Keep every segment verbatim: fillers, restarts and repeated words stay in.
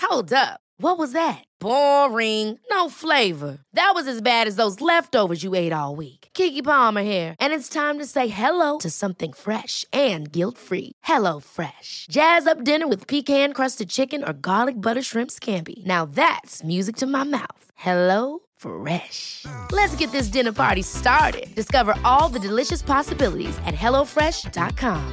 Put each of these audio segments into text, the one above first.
Hold up. What was that? Boring. No flavor. That was as bad as those leftovers you ate all week. Keke Palmer here, and it's time to say hello to something fresh and guilt-free. Hello Fresh. Jazz up dinner with pecan-crusted chicken or garlic butter shrimp scampi. Now that's music to my mouth. Hello Fresh. Let's get this dinner party started. Discover all the delicious possibilities at hello fresh dot com.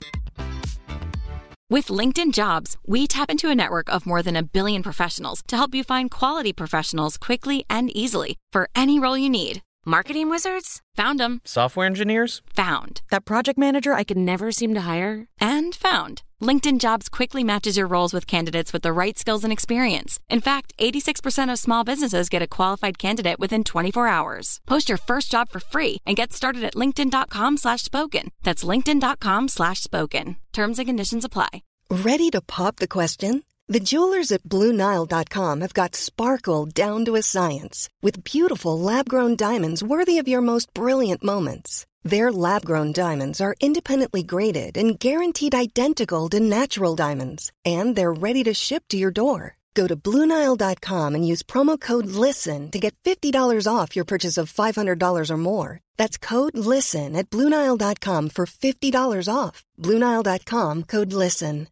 With LinkedIn Jobs, we tap into a network of more than a billion professionals to help you find quality professionals quickly and easily for any role you need. Marketing wizards? Found them. Software engineers? Found. That project manager I could never seem to hire? And found. LinkedIn Jobs quickly matches your roles with candidates with the right skills and experience. In fact, eighty-six percent of small businesses get a qualified candidate within twenty-four hours. Post your first job for free and get started at linkedin.com slash spoken. That's linkedin.com slash spoken. Terms and conditions apply. Ready to pop the question? The jewelers at Blue Nile dot com have got sparkle down to a science with beautiful lab-grown diamonds worthy of your most brilliant moments. Their lab-grown diamonds are independently graded and guaranteed identical to natural diamonds, and they're ready to ship to your door. Go to Blue Nile dot com and use promo code LISTEN to get fifty dollars off your purchase of five hundred dollars or more. That's code LISTEN at Blue Nile dot com for fifty dollars off. Blue Nile dot com, code LISTEN.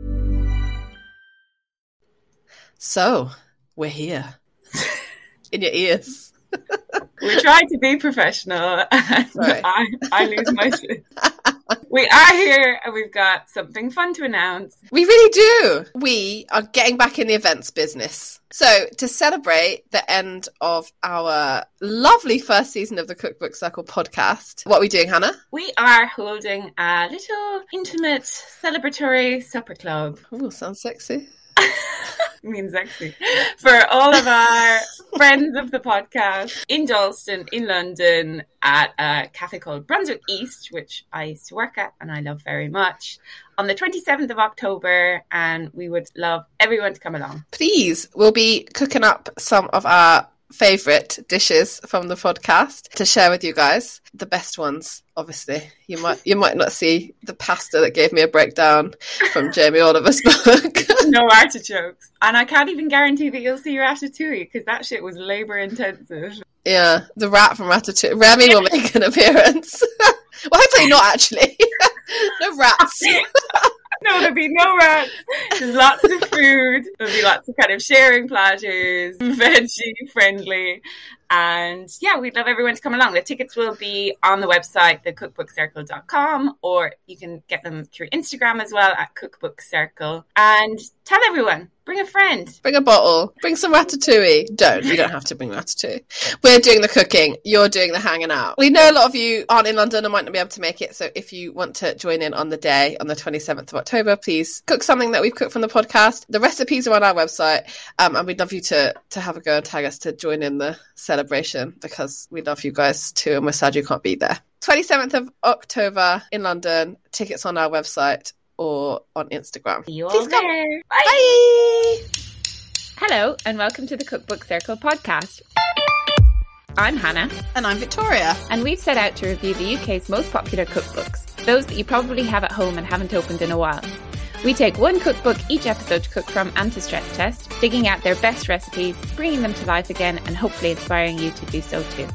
So, we're here. In your ears. We try to be professional and Sorry. I, I lose my shit. We are here and we've got something fun to announce. We really do. We are getting back in the events business. So, to celebrate the end of our lovely first season of the Cookbook Circle podcast, what are we doing, Hannah? We are holding a little intimate celebratory supper club. Oh, sounds sexy. Means sexy. For all of our friends of the podcast in Dalston, in London, at a cafe called Brunswick East, which I used to work at and I love very much, on the twenty-seventh of October, and we would love everyone to come along. Please, we'll be cooking up some of our favourite dishes from the podcast to share with you guys. The best ones, obviously. You might you might not see the pasta that gave me a breakdown from Jamie Oliver's book. No artichokes. And I can't even guarantee that you'll see ratatouille because that shit was labour intensive. Yeah, the rat from Ratatouille. Remy will make an appearance. Well, hopefully not, actually. No rats. No, there'll be no rats. There's lots of food. There'll be lots of kind of sharing platters, veggie friendly. And yeah, we'd love everyone to come along. The tickets will be on the website, the cookbook circle dot com, or you can get them through Instagram as well at Cookbook Circle. And tell everyone, bring a friend. Bring a bottle. Bring some ratatouille. Don't. You don't have to bring ratatouille. We're doing the cooking. You're doing the hanging out. We know a lot of you aren't in London and might not be able to make it. So if you want to join in on the day, on the twenty-seventh of October, please cook something that we've cooked from the podcast. The recipes are on our website. Um, and we'd love you to, to have a go and tag us to join in the celebration because we love you guys too. And we're sad you can't be there. twenty-seventh of October in London. Tickets on our website or on Instagram. See you all Please come. there. Bye. Bye. Hello and welcome to the Cookbook Circle podcast. I'm Hannah. And I'm Victoria. And we've set out to review the U K's most popular cookbooks, those that you probably have at home and haven't opened in a while. We take one cookbook each episode to cook from and to stress test, digging out their best recipes, bringing them to life again, and hopefully inspiring you to do so too.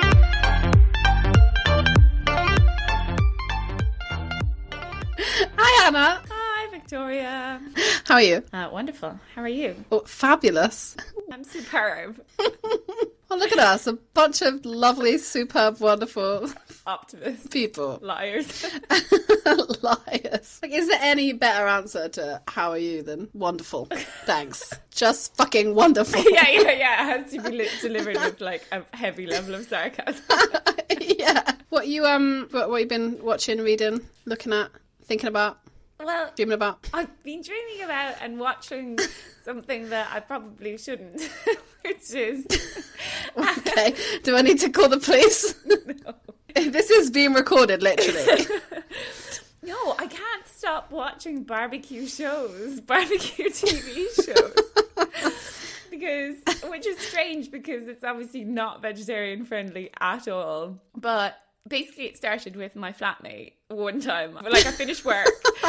Hi, Anna. Hi, Victoria. How are you? Uh, wonderful. How are you? Oh, fabulous. I'm superb. Oh, look at us. A bunch of lovely, superb, wonderful Optimists. people. Liars. Liars. Like, is there any better answer to how are you than wonderful? Thanks. Just fucking wonderful. yeah, yeah, yeah. It has to be li- delivered with like a heavy level of sarcasm. Yeah. What you um what, what you been watching, reading, looking at, thinking about? Well, dreaming about? I've been dreaming about and watching something that I probably shouldn't, which is... Okay. Do I need to call the police? No. This is being recorded, literally. No, I can't stop watching barbecue shows, barbecue T V shows. Because, which is strange because it's obviously not vegetarian friendly at all. But Basically, it started with my flatmate one time. Like, I finished work.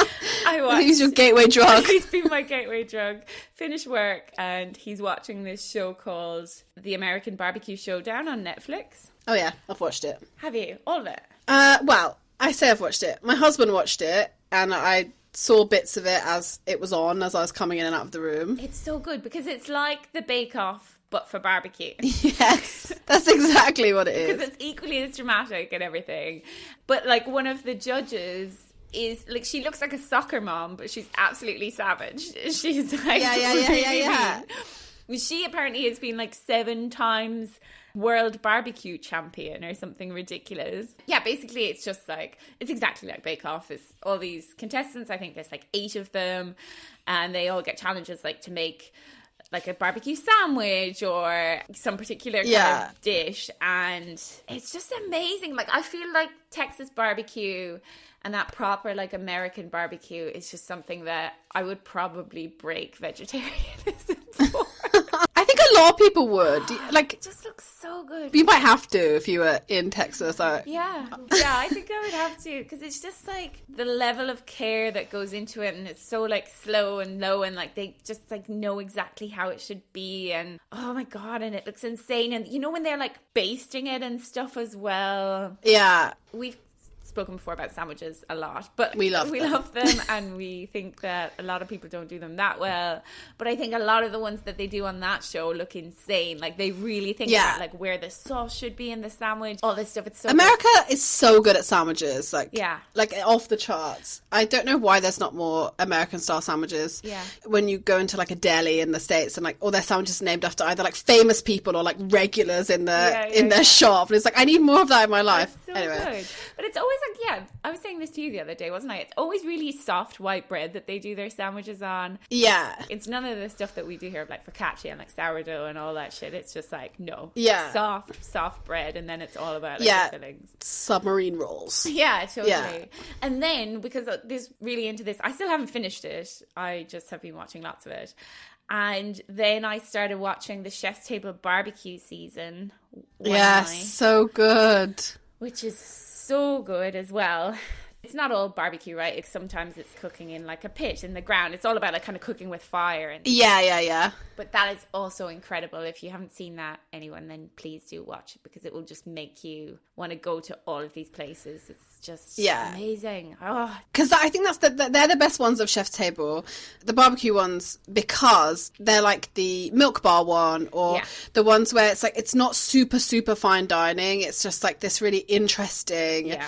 I watched. He's your gateway drug. He's been my gateway drug. Finished work, and he's watching this show called The American Barbecue Showdown on Netflix. Oh yeah, I've watched it. Have you? All of it? Uh, well, I say I've watched it. My husband watched it, and I saw bits of it as it was on, as I was coming in and out of the room. It's so good because it's like the Bake Off, but for barbecue. Yes, that's exactly what it is. Because it's equally as dramatic and everything. But like one of the judges is like, she looks like a soccer mom, but she's absolutely savage. She's like, yeah, yeah, yeah, yeah, yeah. mean. She apparently has been like seven times world barbecue champion or something ridiculous. Yeah, basically it's just like, it's exactly like Bake Off. It's all these contestants, I think there's like eight of them, and they all get challenges like to make like a barbecue sandwich or some particular kind yeah. of dish, and it's just amazing. Like, I feel like Texas barbecue and that proper like American barbecue is just something that I would probably break vegetarianism for. I think a lot of people would. Like, it just looks so good. You might have to if you were in Texas. Or... Yeah, yeah, I think I would have to, because it's just like the level of care that goes into it, and it's so like slow and low, and like they just like know exactly how it should be, and oh my god, and it looks insane. And you know when they're like basting it and stuff as well. Yeah, we've spoken before about sandwiches a lot, but we love we them. love them, and we think that a lot of people don't do them that well. But I think a lot of the ones that they do on that show look insane. Like, they really think yeah. about like where the sauce should be in the sandwich, all this stuff. It's so America good. is so good at sandwiches, like yeah, like off the charts. I don't know why there's not more American style sandwiches. Yeah, when you go into like a deli in the States, and like all their sandwiches are named after either like famous people or like regulars in the yeah, yeah, in their yeah. shop, and it's like, I need more of that in my life. That's so anyway, good. But it's always like, yeah, I was saying this to you the other day, wasn't I? It's always really soft white bread that they do their sandwiches on. Yeah, it's none of the stuff that we do here of like focaccia and like sourdough and all that shit. It's just like, no, yeah, soft soft bread, and then it's all about like yeah the fillings. Submarine rolls. Yeah, totally. Yeah. And then, because this really into this, I still haven't finished it, I just have been watching lots of it. And then I started watching the Chef's Table barbecue season. Yes, night, so good. Which is so good as well. It's not all barbecue, right? It's, sometimes it's cooking in like a pit in the ground. It's all about like kind of cooking with fire. And yeah, yeah, yeah. But that is also incredible. If you haven't seen that, anyone, then please do watch it, because it will just make you want to go to all of these places. It's just yeah. amazing. Oh, because I think that's the, they're the best ones of Chef's Table, the barbecue ones, because they're like the milk bar one, or yeah. the ones where it's like, it's not super super fine dining. It's just like this really interesting, yeah.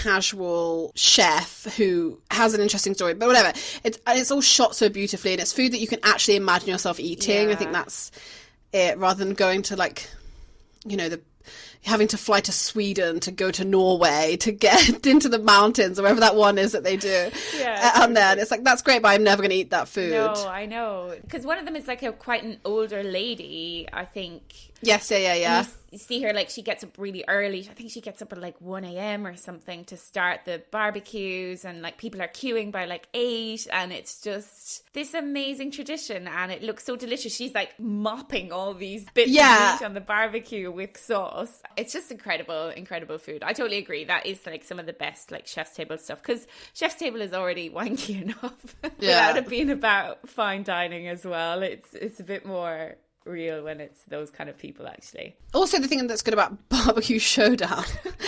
casual chef who has an interesting story. But whatever, it's it's all shot so beautifully, and it's food that you can actually imagine yourself eating. Yeah. I think that's it, rather than going to like, you know, the having to fly to Sweden to go to Norway to get into the mountains or wherever that one is that they do. Yeah, uh, and then it's like, that's great, but I'm never going to eat that food. No, I know. Because one of them is like a quite an older lady, I think. Yes, yeah, yeah, yeah. You, you see her, like, she gets up really early. I think she gets up at like one a.m. or something to start the barbecues, and like people are queuing by like eight, and it's just this amazing tradition, and it looks so delicious. She's like mopping all these bits yeah. of meat on the barbecue with sauce. It's just incredible, incredible food. I totally agree. That is like some of the best like Chef's Table stuff, because Chef's Table is already wanky enough yeah. without it being about fine dining as well. It's it's a bit more real when it's those kind of people, actually. Also, the thing that's good about Barbecue Showdown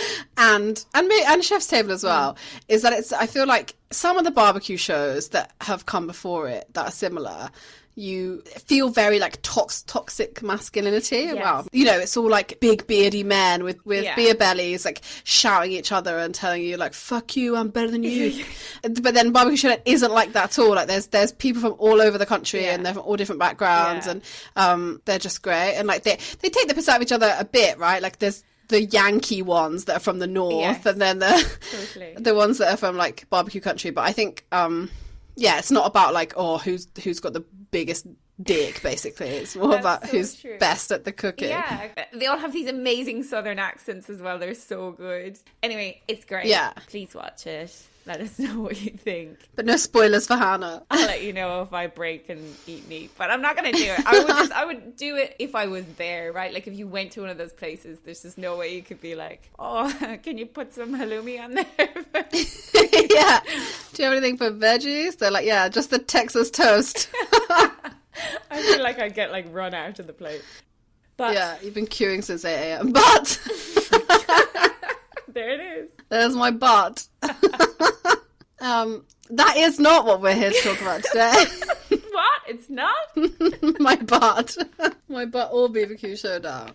and and me, and Chef's Table as well, mm. is that it's, I feel like some of the barbecue shows that have come before it that are similar, you feel very like tox- toxic masculinity. Yes. Wow. You know, it's all like big beardy men with, with yeah. beer bellies, like shouting at each other and telling you like, fuck you, I'm better than you. But then Barbecue Showdown isn't like that at all. Like there's there's people from all over the country, yeah. and they're from all different backgrounds, yeah. and um, they're just great. And like they, they take the piss out of each other a bit, right? Like there's the Yankee ones that are from the north, yes. and then the totally. the ones that are from like barbecue country. But I think um, yeah, it's not about like, oh, who's who's got the biggest dick, basically. It's more That's about so who's true. best at the cooking. Yeah, they all have these amazing southern accents as well. They're so good. Anyway, it's great. Yeah, please watch it. Let us know what you think. But no spoilers for Hannah. I'll let you know if I break and eat meat, but I'm not going to do it. I would just, I would do it if I was there, right? Like if you went to one of those places, there's just no way you could be like, oh, can you put some halloumi on there? Yeah. Do you have anything for veggies? They're like, yeah, just the Texas toast. I feel like I'd get like run out of the place. But yeah, you've been queuing since eight a.m. But there it is. There's my butt. um, that is not what we're here to talk about today. What? It's not? My butt. My butt or B B Q showdown.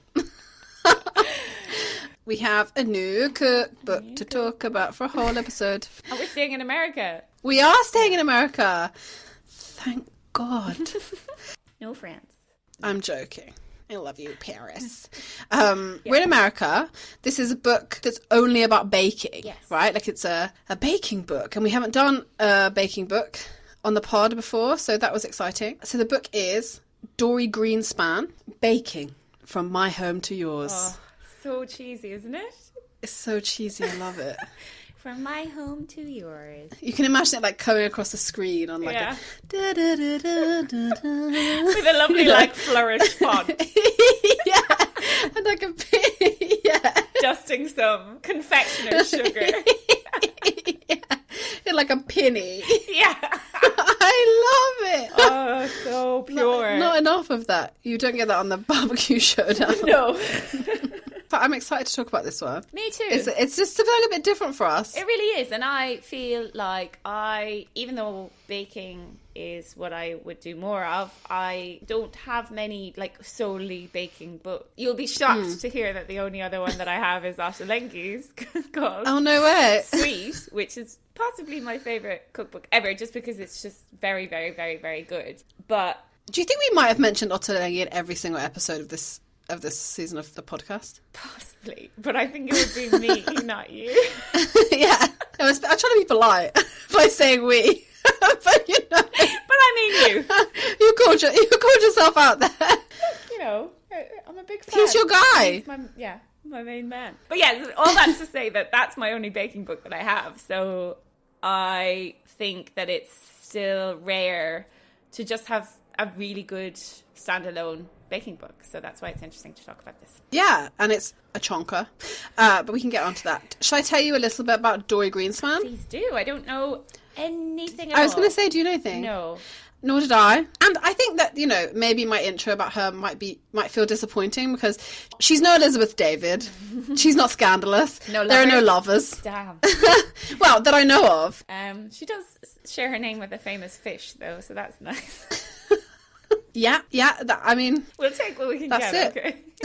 We have a new cookbook new to talk about for a whole episode. And we're staying in America. We are staying in America. Thank God. No France. I'm joking. I love you, Paris. Um, yeah. We're in America. This is a book that's only about baking, yes. right? Like it's a, a baking book. And we haven't done a baking book on the pod before, so that was exciting. So the book is Dorie Greenspan, Baking, From My Home to Yours. Oh, so cheesy, isn't it? It's so cheesy. I love it. From my home to yours. You can imagine it like coming across the screen on like yeah. a da, da, da, da, da, da. With a lovely you know? like flourish font. Yeah, and like a yeah, dusting some confectioner's sugar. Yeah, and like a penny. Yeah, I love it. Oh, so pure. Not, not enough of that. You don't get that on the barbecue showdown. No. But I'm excited to talk about this one. Me too. It's, it's just a little bit different for us. It really is. And I feel like I, even though baking is what I would do more of, I don't have many like solely baking books. You'll be shocked mm. to hear that the only other one that I have is Ottolenghi's called Oh, no way. Sweet, which is possibly my favourite cookbook ever, just because it's just very, very, very, very good. But do you think we might have mentioned Ottolenghi in every single episode of this of this season of the podcast? Possibly, but I think it would be me, not you. Yeah, I was, I'm trying to be polite by saying we, but you know, but I mean you. You called your, you called yourself out there. You know, I'm a big fan. He's your guy. He's my, yeah, my main man. But yeah, all that's to say that that's my only baking book that I have. So I think that it's still rare to just have a really good standalone baking book, so that's why it's interesting to talk about this. Yeah, and it's a chonker, uh, but we can get onto that. Shall I tell you a little bit about Dorie Greenspan? Please do. I don't know anything at I was all. going to say, do you know anything? No. Nor did I. And I think that, you know, maybe my intro about her might be might feel disappointing because she's no Elizabeth David. She's not scandalous. No there are no lovers. Damn. Well, that I know of. Um, she does share her name with a famous fish, though, so that's nice. Yeah, yeah. That, I mean, we'll take what we can that's get. It.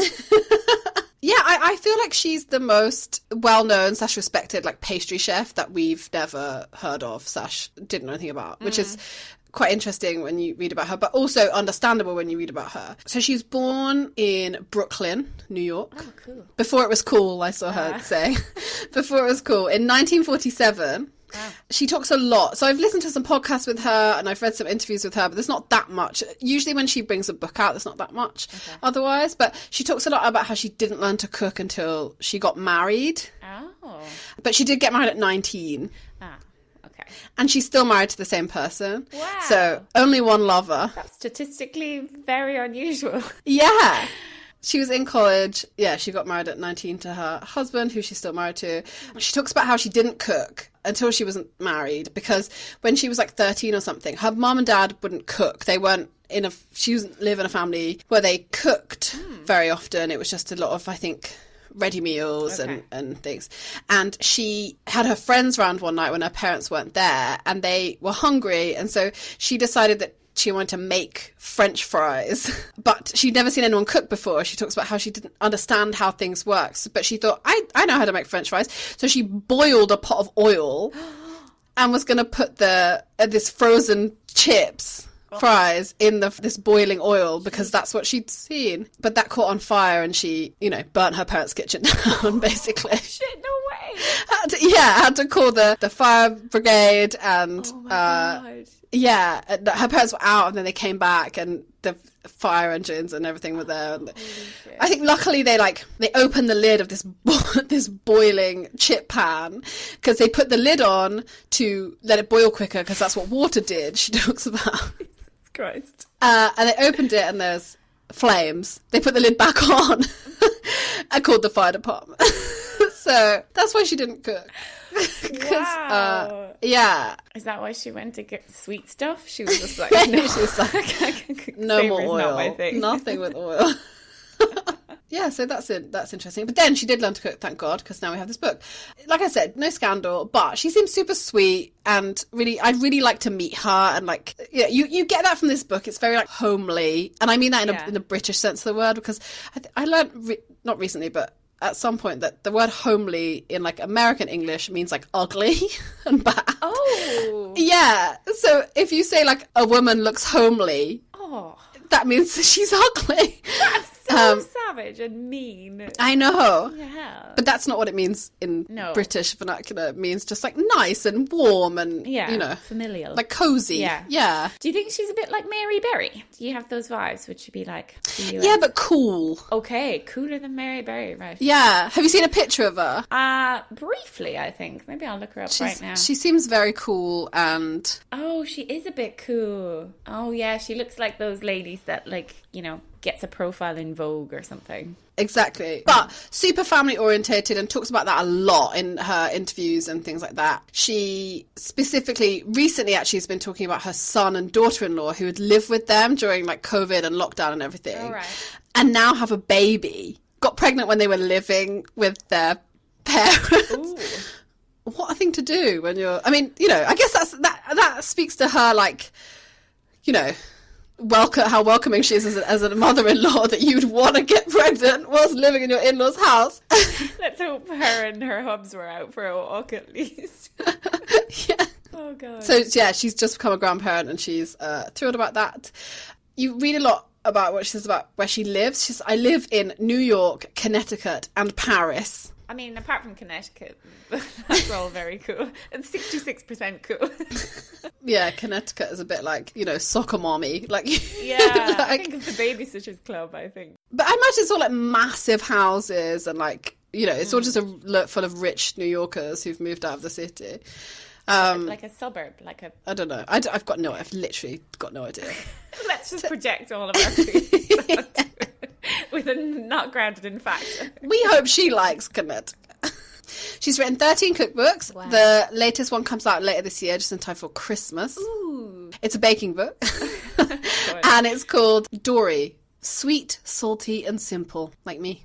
Okay. Yeah, I, I feel like she's the most well-known slash respected like pastry chef that we've never heard of slash didn't know anything about, which mm. is quite interesting when you read about her, but also understandable when you read about her. So she was born in Brooklyn, New York. Oh, cool. Before it was cool, I saw her uh. say. Before it was cool. In nineteen forty-seven. Wow. She talks a lot. So I've listened to some podcasts with her and I've read some interviews with her, but there's not that much. Usually when she brings a book out, there's not that much okay. otherwise. But she talks a lot about how she didn't learn to cook until she got married. Oh. But she did get married at nineteen. Ah, okay. And she's still married to the same person. Wow. So only one lover. That's statistically very unusual. Yeah. She was in college. Yeah, she got married at nineteen to her husband, who she's still married to. She talks about how she didn't cook until she wasn't married because when she was like thirteen or something, her mum and dad wouldn't cook. They weren't in a... She didn't live in a family where they cooked mm. very often. It was just a lot of, I think, ready meals okay. and, and things. And she had her friends round one night when her parents weren't there and they were hungry. And so she decided that she wanted to make French fries, but she'd never seen anyone cook before. She talks about how she didn't understand how things work, but she thought, I, I know how to make French fries. So she boiled a pot of oil and was going to put the uh, this frozen chips fries in the this boiling oil because that's what she'd seen. But that caught on fire and she, you know, burnt her parents' kitchen down, basically. Shit, no way. Had to, yeah, had to call the, the fire brigade and... Oh my uh, God. Yeah, her parents were out and then they came back and the fire engines and everything were there. And I think luckily they like they opened the lid of this bo- this boiling chip pan because they put the lid on to let it boil quicker because that's what water did. She talks about. Jesus Christ. Uh, and they opened it and there's flames. They put the lid back on and called the fire department. So that's why she didn't cook. Wow. Uh, yeah. Is that why she went to get sweet stuff? She was just like, no, she was like, no more oil. Not my thing. Nothing with oil. Yeah, so that's it. That's interesting. But then she did learn to cook, thank God, because now we have this book. Like I said, no scandal, but she seems super sweet and really, I'd really like to meet her. And like, yeah, you, you get that from this book. It's very like homely. And I mean that in, yeah. a, in a British sense of the word, because I, th- I learned, re- not recently, but at some point that the word homely in like American English means like ugly and bad. Oh. Yeah. So if you say like a woman looks homely, oh, that means she's ugly. That's so um, savage and mean. I know. Yeah. But that's not what it means in no. British vernacular. It means just like nice and warm and, yeah, you know. familial. Like cozy. Yeah. Yeah. Do you think she's a bit like Mary Berry? Do you have those vibes? Would she be like the U S? Yeah, but cool. Okay, cooler than Mary Berry, right? Yeah. Have you seen a picture of her? Uh, briefly, I think. Maybe I'll look her up She's, right now. She seems very cool and... Oh, she is a bit cool. Oh, yeah, she looks like those ladies that, like, you know, gets a profile in Vogue or something. Exactly. But super family orientated and talks about that a lot in her interviews and things like that. She specifically recently actually has been talking about her son and daughter-in-law who would live with them during like COVID and lockdown and everything. Oh, right. And now have a baby. Got pregnant when they were living with their parents. Ooh. What a thing to do when you're, I mean, you know, I guess that's that that speaks to her, like, you know, welcome, how welcoming she is as a, as a mother-in-law that you'd want to get pregnant whilst living in your in-laws' house. Let's hope her and her hubs were out for a walk at least. Yeah. Oh, God. So, yeah, she's just become a grandparent and she's uh, thrilled about that. You read a lot about what she says about where she lives. She's, I live in New York, Connecticut, and Paris. I mean, apart from Connecticut, that's all very cool. It's sixty-six percent cool. Yeah, Connecticut is a bit like, you know, soccer mommy. Like, yeah, like, I think it's the Babysitters Club, I think. But I imagine it's all like massive houses and like, you know, it's mm. all just a full of rich New Yorkers who've moved out of the city. Um, like a suburb, like a... I don't know. I d- I've got no... I've literally got no idea. Let's just project all of our feelings yeah. with a not grounded in fact. We hope she likes Connecticut. She's written thirteen cookbooks. Wow. The latest one comes out later this year, just in time for Christmas. Ooh. It's a baking book. And it's called Dory. Sweet, salty, and simple. Like me.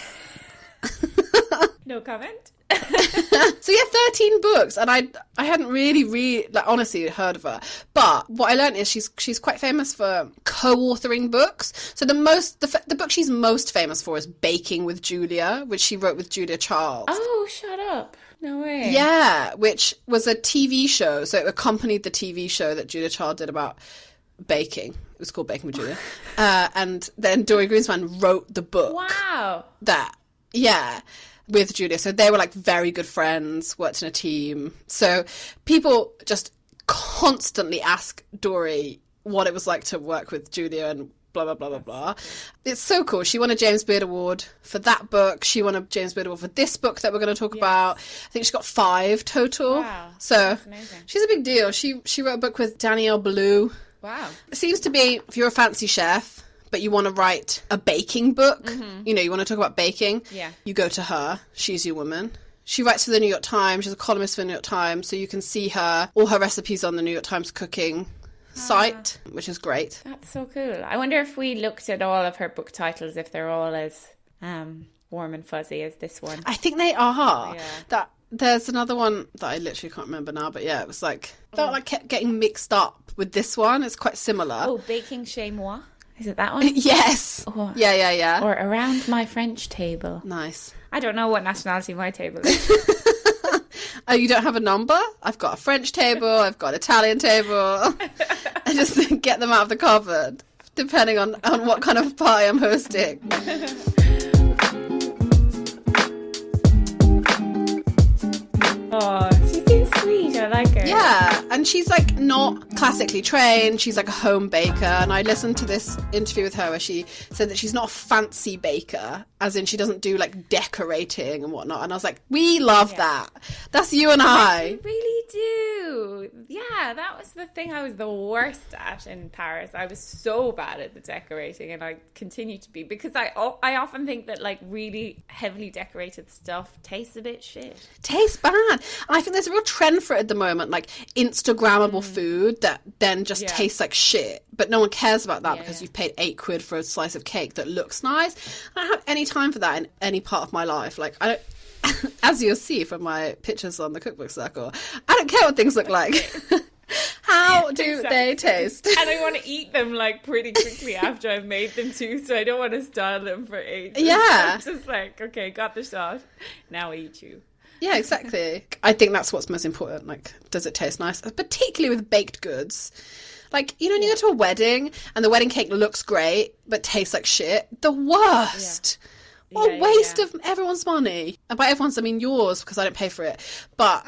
No comment. So yeah, thirteen books, and I I hadn't really really like honestly heard of her. But what I learned is she's she's quite famous for co-authoring books. So the most the the book she's most famous for is Baking with Julia, which she wrote with Julia Child. Oh, shut up. No way. Yeah, which was a T V show. So it accompanied the T V show that Julia Child did about baking. It was called Baking with Julia. uh, and then Dory Greenspan wrote the book. Wow. That, yeah. With Julia. So they were like very good friends, worked in a team. So people just constantly ask Dory what it was like to work with Julia and blah, blah, blah, blah, blah. It's so cool. She won a James Beard Award for that book. She won a James Beard Award for this book that we're going to talk yes. about. I think she got five total. Wow. So that's amazing. She's a big deal. She, she wrote a book with Danielle Ballou. Wow. It seems to be, if you're a fancy chef, but you want to write a baking book, mm-hmm. you know, you want to talk about baking, yeah. you go to her. She's your woman. She writes for the New York Times. She's a columnist for the New York Times, so you can see her, all her recipes on the New York Times cooking ah. site, which is great. That's so cool. I wonder if we looked at all of her book titles, if they're all as um, warm and fuzzy as this one. I think they are. Yeah. That There's another one that I literally can't remember now, but yeah, it was like, felt like kept getting mixed up with this one. It's quite similar. Oh, Baking Chez Moi. Is it that one? Yes. Or, yeah, yeah, yeah. Or Around My French Table. Nice. I don't know what nationality my table is. Oh, you don't have a number? I've got a French table, I've got an Italian table. I just get them out of the cupboard, depending on, on what kind of pie I'm hosting. Oh, she seems sweet. I like her. Yeah, and And she's like not classically trained. She's like a home baker. And I listened to this interview with her where she said that she's not a fancy baker, as in she doesn't do like decorating and whatnot. And I was like, we love yeah. that. That's you and I. We really do. Yeah, that was the thing I was the worst at in Paris. I was so bad at the decorating, and I continue to be, because I, I often think that like really heavily decorated stuff tastes a bit shit. Tastes bad. And I think there's a real trend for it at the moment, like Instagrammable mm. food that then just yeah. tastes like shit, but no one cares about that yeah, because yeah. you've paid eight quid for a slice of cake that looks nice. I don't have any time for that in any part of my life. Like, I don't, as you'll see from my pictures on the Cookbook Circle, I don't care what things look like. How do exactly. they taste? And I want to eat them like pretty quickly after I've made them too, so I don't want to style them for ages. Yeah. So I'm just like, okay, got the shot. Now I eat you. Yeah, exactly. I think that's what's most important. Like, does it taste nice? Particularly with baked goods. Like, you know, when you go to a wedding and the wedding cake looks great but tastes like shit, the worst. Yeah. What a yeah, waste yeah. of everyone's money. And by everyone's, I mean yours, because I don't pay for it. But...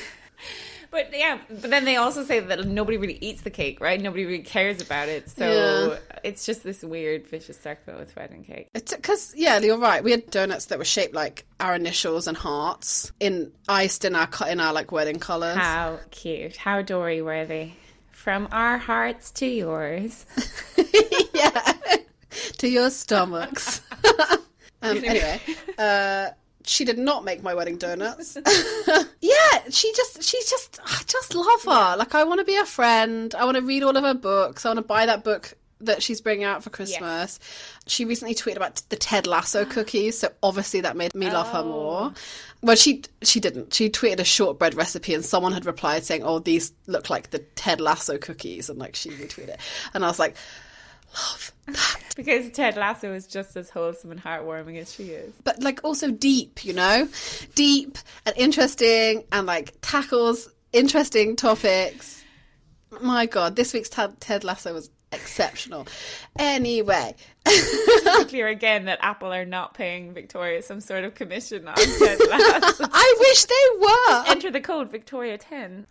But yeah, but then they also say that nobody really eats the cake, right? Nobody really cares about it. So yeah. it's just this weird vicious circle with wedding cake. Because, yeah, you're right. We had donuts that were shaped like our initials and hearts, in iced in our, in our like wedding colours. How cute. How Dory worthy. From our hearts to yours. Yeah. To your stomachs. um, anyway, uh... she did not make my wedding donuts. Yeah, she just, she just, I just love her. Like, I want to be her friend. I want to read all of her books. I want to buy that book that she's bringing out for Christmas. Yes. She recently tweeted about the Ted Lasso cookies, so obviously that made me love oh. her more. Well, she she didn't. She tweeted a shortbread recipe, and someone had replied saying, "Oh, these look like the Ted Lasso cookies," and like she retweeted it, and I was like, love that. Because Ted Lasso is just as wholesome and heartwarming as she is. But like also deep, you know? Deep and interesting, and like tackles interesting topics. My God, this week's Ted, Ted Lasso was exceptional. Anyway. Just be clear again that Apple are not paying Victoria some sort of commission on Ted Lasso. I wish they were. Just enter the code Victoria ten.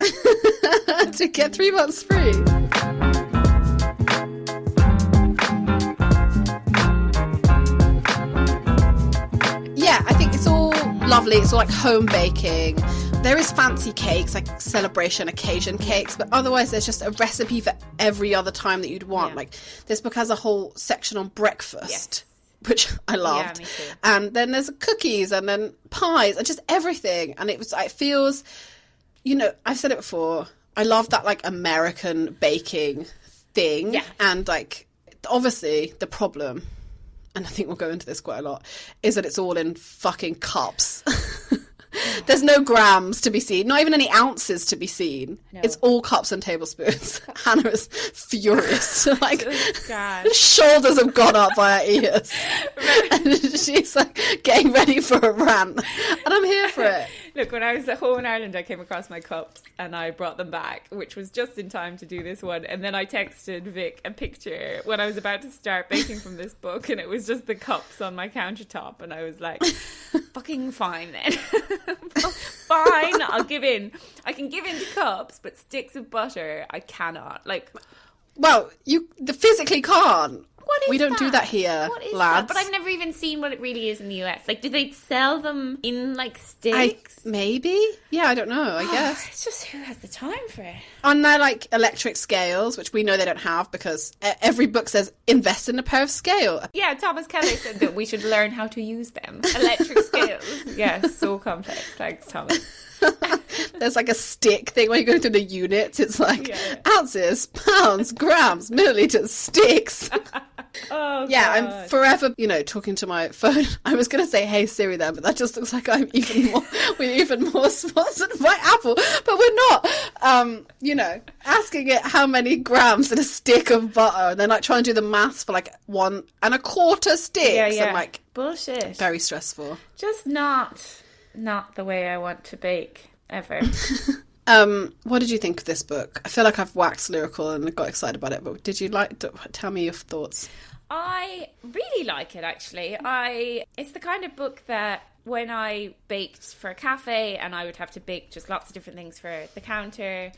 To get three months free. Yeah, I think it's all lovely. It's all like home baking. There is fancy cakes, like celebration occasion cakes, but otherwise there's just a recipe for every other time that you'd want. Yeah. Like, this book has a whole section on breakfast, yes. which I loved. Yeah, me too. And then there's cookies and then pies and just everything. And it was, it feels, you know, I've said it before, I love that like American baking thing. Yeah. And like, obviously the problem, and I think we'll go into this quite a lot, is that it's all in fucking cups. There's no grams to be seen, not even any ounces to be seen. No. It's all cups and tablespoons. Hannah is furious. Like, shoulders have gone up by her ears. And she's like getting ready for a rant. And I'm here for it. Look, when I was at home in Ireland, I came across my cups and I brought them back, which was just in time to do this one. And then I texted Vic a picture when I was about to start baking from this book, and it was just the cups on my countertop. And I was like, fucking fine then. Fine, I'll give in. I can give in to cups, but sticks of butter, I cannot. Like, well, you the physically can't. What is we don't that? do that here, what is lads. That? But I've never even seen what it really is in the U S. Like, do they sell them in, like, sticks? I, maybe? Yeah, I don't know, I guess. It's just, who has the time for it? On their, like, electric scales, which we know they don't have because every book says, invest in a pair of scale. Yeah, Thomas Kelly said that we should learn how to use them. Electric scales. Yeah, so complex. Thanks, Thomas. There's like a stick thing where you go through the units. It's like yeah. ounces, pounds, grams, milliliters, sticks. Oh, yeah, God. I'm forever, you know, talking to my phone. I was going to say, hey Siri there, but that just looks like I'm even more, we're even more sponsored by Apple, but we're not. Um, you know, asking it how many grams in a stick of butter, and then like trying to do the maths for like one and a quarter sticks. Yeah, yeah. And like, bullshit. Very stressful. Just not, not the way I want to bake ever. Um, what did you think of this book? I feel like I've waxed lyrical and got excited about it, but did you like to, tell me your thoughts? I really like it, actually. I it's the kind of book that when I baked for a cafe and I would have to bake just lots of different things for the counter,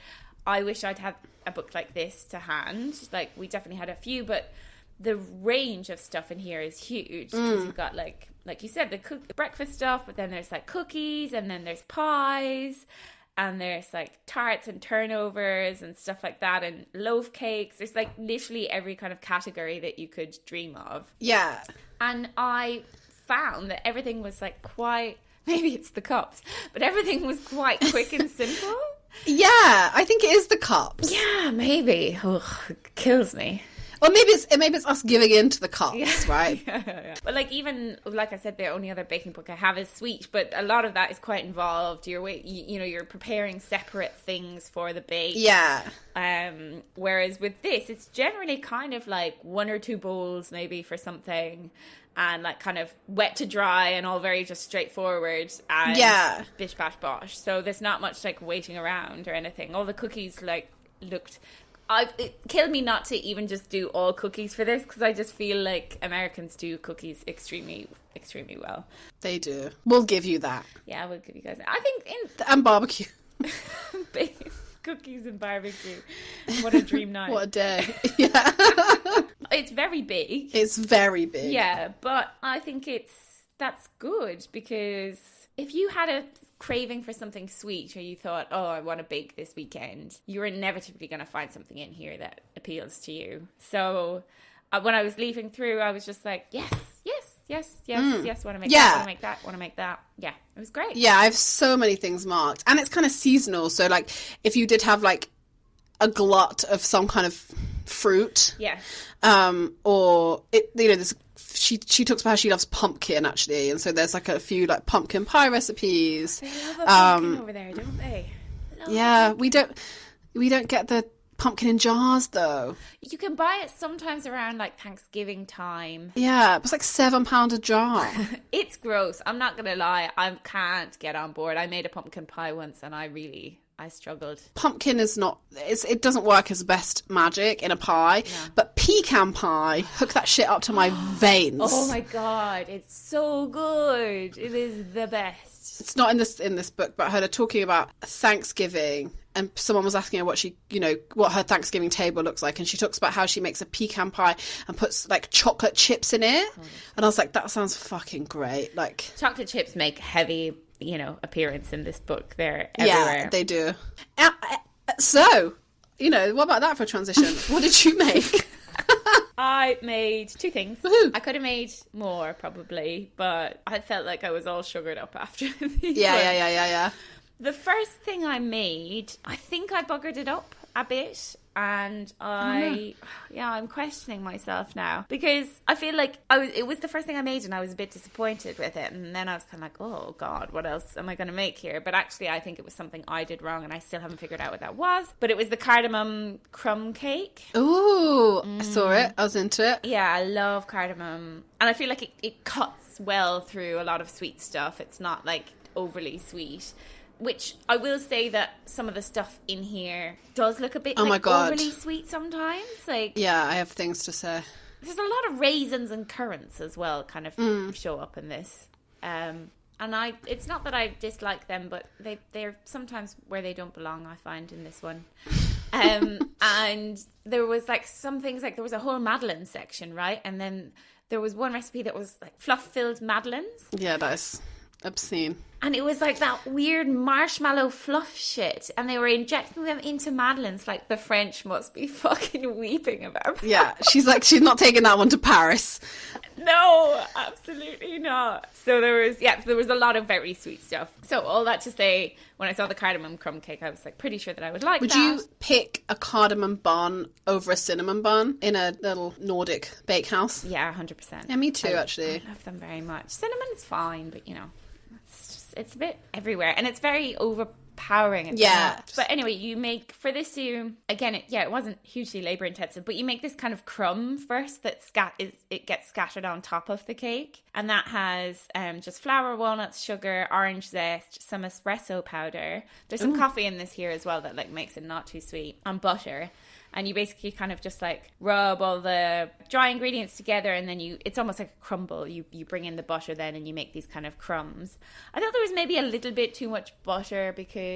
I wish I'd had a book like this to hand. Like, we definitely had a few, but the range of stuff in here is huge. Because Mm. you've got, like, like you said, the, cook- the breakfast stuff, but then there's, like, cookies, and then there's pies, and there's, like, tarts and turnovers and stuff like that, and loaf cakes. There's, like, literally every kind of category that you could dream of. Yeah. And I found that everything was, like, quite... Maybe it's the cups, but everything was quite quick and simple. Yeah, I think it is the cups. Yeah, maybe. Ugh, it kills me. Or maybe it's maybe it's us giving in to the cups, Yeah. right? Yeah, yeah, yeah. But like, even like I said, the only other baking book I have is Sweet, but a lot of that is quite involved. You're wait, you, you know, you're preparing separate things for the bake. Yeah. Um. Whereas with this, it's generally kind of like one or two bowls, maybe for something, and like kind of wet to dry and all very just straightforward. And Yeah. bish bash bosh. So there's not much like waiting around or anything. All the cookies like looked. I, it killed me not to even just do all cookies for this, because I just feel like Americans do cookies extremely, extremely well. They do. We'll give you that. Yeah, I will give you guys. I think And barbecue. in cookies and barbecue, what a dream night! What a day. Yeah. It's very big. It's very big. Yeah, but I think it's that's good, because if you had a craving for something sweet, or you thought, oh, I want to bake this weekend, you're inevitably going to find something in here that appeals to you. So uh, when I was leafing through, I was just like, yes, yes, yes, yes, Mm. yes, want to make Yeah. that, want to make that, want to make that. Yeah, it was great. Yeah, I have so many things marked. And it's kind of seasonal. So, like, if you did have, like, a glut of some kind of fruit, Yeah. um, or, it, you know, there's, she she talks about how she loves pumpkin, actually. And so there's, like, a few, like, pumpkin pie recipes. They love a pumpkin Um, over there, don't they? Love Yeah, we don't, we don't get the pumpkin in jars, though. You can buy it sometimes around like Thanksgiving time. Yeah, it was like seven pound a jar. It's gross. I'm not going to lie. I can't get on board. I made a pumpkin pie once and I really, I struggled. Pumpkin is not, it's, it doesn't work as best magic in a pie, but pecan pie, hook that shit up to my veins. Oh my God. It's so good. It is the best. It's not in this in this book, but I heard her talking about Thanksgiving, and someone was asking her what she, you know, what her Thanksgiving table looks like, and she talks about how she makes a pecan pie and puts like chocolate chips in it, and I was like, that sounds fucking great. Like, Chocolate chips make heavy, you know, appearance in this book. They're everywhere. yeah, they do. Uh, uh, so, you know, what about that for a transition? What did you make? I made two things. Woohoo. I could have made more probably, but I felt like I was all sugared up after these. Yeah, ones. yeah, yeah, yeah, yeah. The first thing I made, I think I buggered it up a bit, and I, yeah, I'm questioning myself now, because I feel like I was, it was the first thing I made and I was a bit disappointed with it, and then I was kind of like, oh God, what else am I going to make here? But actually I think it was something I did wrong and I still haven't figured out what that was, but it was the cardamom crumb cake. Ooh, I saw it. I was into it. Yeah, I love cardamom, and I feel like it, it cuts well through a lot of sweet stuff. It's not like overly sweet. Which I will say that some of the stuff in here does look a bit Oh like my God. overly sweet sometimes. Like, Yeah, I have things to say. there's a lot of raisins and currants as well kind of Mm. show up in this. Um, and I, it's not that I dislike them, but they, they're sometimes where they don't belong, I find, in this one. Um, and there was like some things, like there was a whole Madeleine section, right? And then there was one recipe that was like fluff-filled Madeleines. Yeah, that is obscene. And it was like that weird marshmallow fluff shit. And they were injecting them into Madeleines like the French must be fucking weeping about. Yeah, she's like, she's not taking that one to Paris. No, absolutely not. So there was, yeah, there was a lot of very sweet stuff. So all that to say, when I saw the cardamom crumb cake, I was like pretty sure that I would like Would that. you pick a cardamom bun over a cinnamon bun in a little Nordic bakehouse? Yeah, one hundred percent. Yeah, me too, I, actually. I love them very much. Cinnamon's fine, but you know, it's just, it's a bit everywhere. And it's very overpowering. It's Yeah. not. But anyway, you make, for this you, again, it, yeah, it wasn't hugely labor intensive, but you make this kind of crumb first that scat is it gets scattered on top of the cake. And that has um, just flour, walnuts, sugar, orange zest, some espresso powder. There's some Ooh. coffee in this here as well that like makes it not too sweet, and butter. And you basically kind of just like rub all the dry ingredients together, and then you, it's almost like a crumble. You you bring in the butter then, and you make these kind of crumbs. I thought there was maybe a little bit too much butter because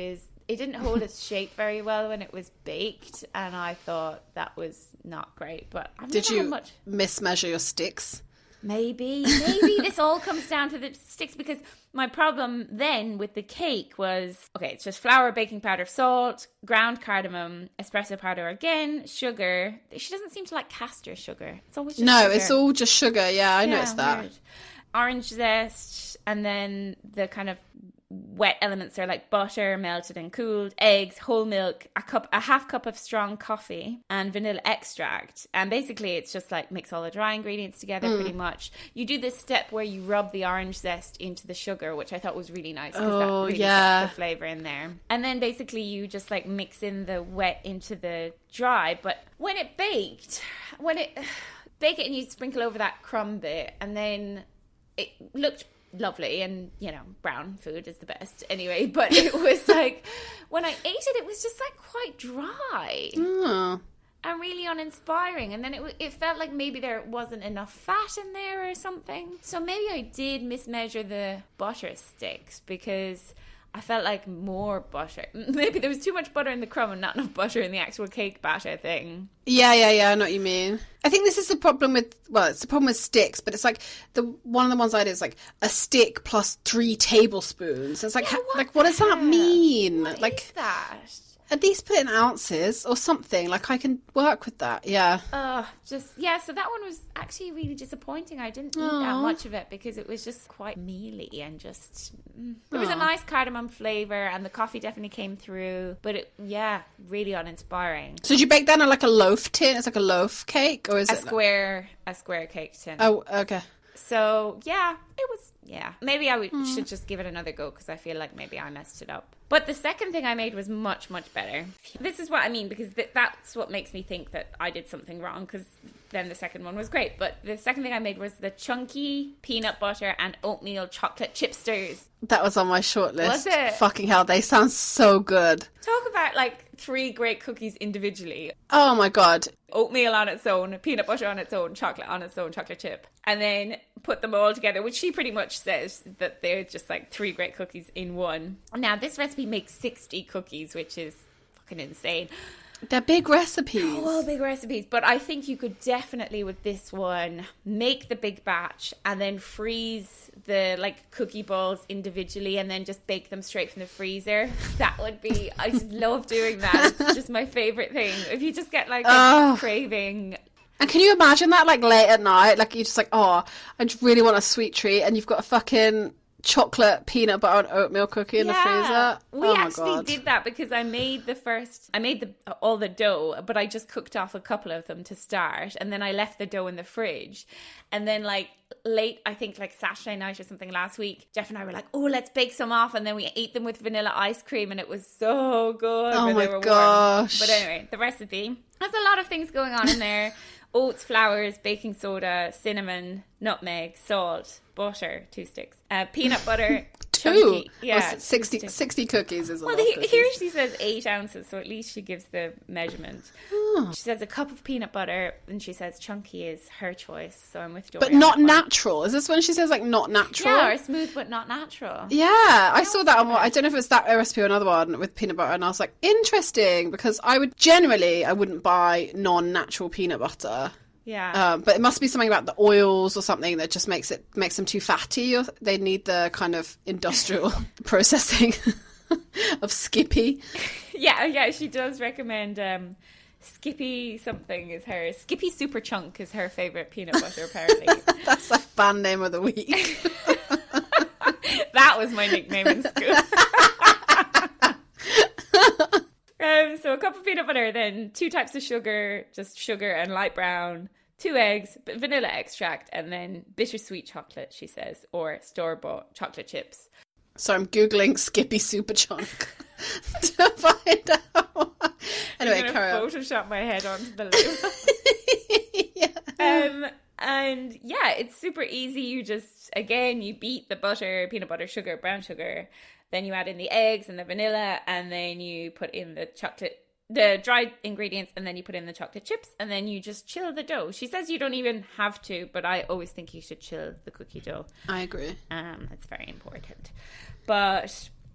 it didn't hold its shape very well when it was baked, and I thought that was not great. But I've Did never you had much... mismeasure your sticks? Maybe, maybe this all comes down to the sticks, because my problem then with the cake was, okay, it's just flour, baking powder, salt, ground cardamom, espresso powder again, sugar. She doesn't seem to like castor sugar. It's always just No, sugar. it's all just sugar. Yeah, I Yeah, noticed that. weird. Orange zest, and then the kind of wet elements are like butter melted and cooled, eggs, whole milk, a cup, a half cup of strong coffee, and vanilla extract. And basically, it's just like mix all the dry ingredients together. Mm. Pretty much. You do this step where you rub the orange zest into the sugar, which I thought was really nice because oh, that really yeah. gets the flavor in there. And then basically, you just like mix in the wet into the dry. But when it baked, when it bake it and you sprinkle over that crumb bit, and then it looked lovely, and you know, brown food is the best anyway, but it was like when I ate it, it was just like quite dry oh. and really uninspiring, and then it it felt like maybe there wasn't enough fat in there or something. So maybe I did mismeasure the butter sticks, because I felt like more butter. Maybe there was too much butter in the crumb and not enough butter in the actual cake batter thing. Yeah, yeah, yeah, I know what you mean. I think this is the problem with, well, it's the problem with sticks, but it's like, the one of the ones I did is like a stick plus three tablespoons. It's like, Yeah, ha- what like what does that mean? What like is that? At least put it in ounces or something. Like, I can work with that, yeah. Uh, just, yeah, so that one was actually really disappointing. I didn't eat Aww. that much of it because it was just quite mealy and just... Mm. There was Aww. a nice cardamom flavour, and the coffee definitely came through. But, it, yeah, really uninspiring. So did you bake that on like a loaf tin? It's like a loaf cake? Or is a it... square, a square cake tin. Oh, okay. So, yeah, it was... Yeah, maybe I would, Mm. should just give it another go, because I feel like maybe I messed it up. But the second thing I made was much, much better. This is what I mean, because th- that's what makes me think that I did something wrong, because then the second one was great. But the second thing I made was the chunky peanut butter and oatmeal chocolate chipsters. That was on my short list. Was it? Fucking hell, they sound so good. Talk about, like, three great cookies individually. Oh, my God. Oatmeal on its own, peanut butter on its own, chocolate on its own, chocolate chip. And then put them all together, which she pretty much says that they're just, like, three great cookies in one. Now, this recipe makes sixty cookies, which is fucking insane. They're big recipes. Oh, big recipes. But I think you could definitely, with this one, make the big batch and then freeze the, like, cookie balls individually and then just bake them straight from the freezer. That would be... I just love doing that. It's just my favourite thing. If you just get, like, a oh. craving... And can you imagine that, like, late at night? Like, you're just like, oh, I just really want a sweet treat, and you've got a fucking... chocolate peanut butter and oatmeal cookie in yeah. the freezer. We oh my actually God. did that because I made the first I made the all the dough, but I just cooked off a couple of them to start, and then I left the dough in the fridge. And then, like, late, I think like Saturday night or something last week, Jeff and I were like, oh, let's bake some off, and then we ate them with vanilla ice cream, and it was so good. Oh when my they were gosh. Warm. But anyway, the recipe has a lot of things going on in there. Oats, flours, baking soda, cinnamon, nutmeg, salt, butter, two sticks, uh, peanut butter, two, chunky, yeah, well, sixty, sixty cookies is a well, lot. Well, here she says eight ounces, so at least she gives the measurement. Oh. She says a cup of peanut butter, and she says chunky is her choice. So I'm with Dory. But not natural. Is this when she says like not natural? Yeah, or smooth but not natural. Yeah, I saw that on what I don't know if it's that recipe or another one with peanut butter, and I was like, interesting, because I would generally I wouldn't buy non-natural peanut butter. Yeah, um, but it must be something about the oils or something that just makes it makes them too fatty. Or they need the kind of industrial processing of Skippy. Yeah, yeah, she does recommend um, Skippy something is her Skippy Super Chunk is her favorite peanut butter. Apparently, that's like band name of the week. That was my nickname in school. Um, so a cup of peanut butter, then two types of sugar, just sugar and light brown, two eggs, vanilla extract, and then bittersweet chocolate, she says, or store-bought chocolate chips. So I'm Googling Skippy Super Chunk to find out. Anyway, I'm carry on. Photoshop my head onto the label. Yeah. Um, and yeah, it's super easy. You just, again, you beat the butter, peanut butter, sugar, brown sugar. Then you add in the eggs and the vanilla, and then you put in the chocolate, the dried ingredients, and then you put in the chocolate chips, and then you just chill the dough. She says you don't even have to, but I always think you should chill the cookie dough. I agree. Um, it's very important. But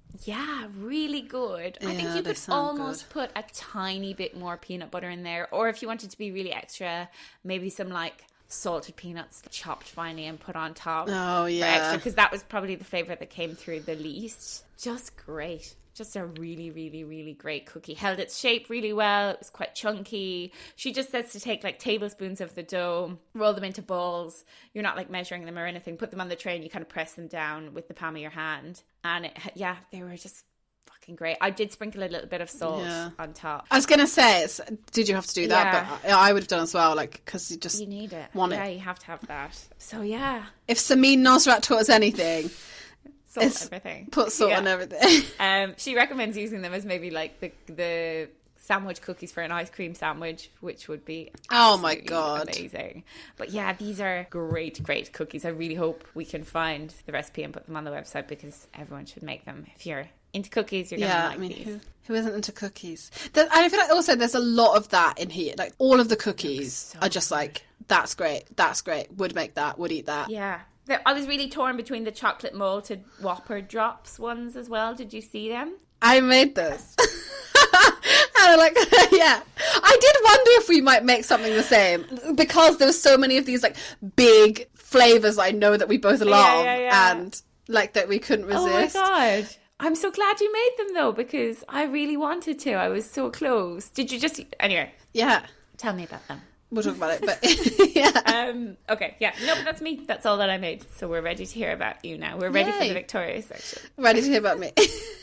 Yeah, really good. I Yeah, think you they could sound almost put a tiny bit more peanut butter in there. Or if you wanted to be really extra, maybe some like salted peanuts chopped finely and put on top. Oh, yeah. Because that was probably the favourite that came through the least. Just great. Just a really, really, really great cookie. Held its shape really well. It was quite chunky. She just says to take like tablespoons of the dough, roll them into balls. You're not like measuring them or anything. Put them on the tray and you kind of press them down with the palm of your hand. And it, yeah, they were just fucking great. I did sprinkle a little bit of salt Yeah. on top. I was going to say, it's, did you have to do that? Yeah. But I, I would have done as well, like, because you just You need it. want yeah, it. you have to have that. So yeah, If Samin Nosrat taught us anything, salt It's- everything. put salt Yeah. on everything. Um, she recommends using them as maybe like the the sandwich cookies for an ice cream sandwich, which would be Oh my absolutely God. amazing. But yeah, these are great, great cookies. I really hope we can find the recipe and put them on the website because everyone should make them. If you're into cookies, you're gonna Yeah, like I mean, these. who, who isn't into cookies? There, and I feel like also there's a lot of that in here. Like, all of the cookies So are just like, that's great, that's great, would make that, would eat that. Yeah. There- I was really torn between the chocolate malted Whopper drops ones as well. Did you see them? I made those. And I'm like, yeah. I did wonder if we might make something the same because there were so many of these like big flavors I know that we both love yeah, yeah. and like that we couldn't resist. Oh my God. I'm so glad you made them though because I really wanted to. I was so close. Did you just... Anyway, Yeah. tell me about them. We'll talk about it, but yeah. Um, okay, yeah. No, but that's me. That's all that I made. So we're ready to hear about you now. We're ready for Yay. the Victoria section. Ready to hear about me.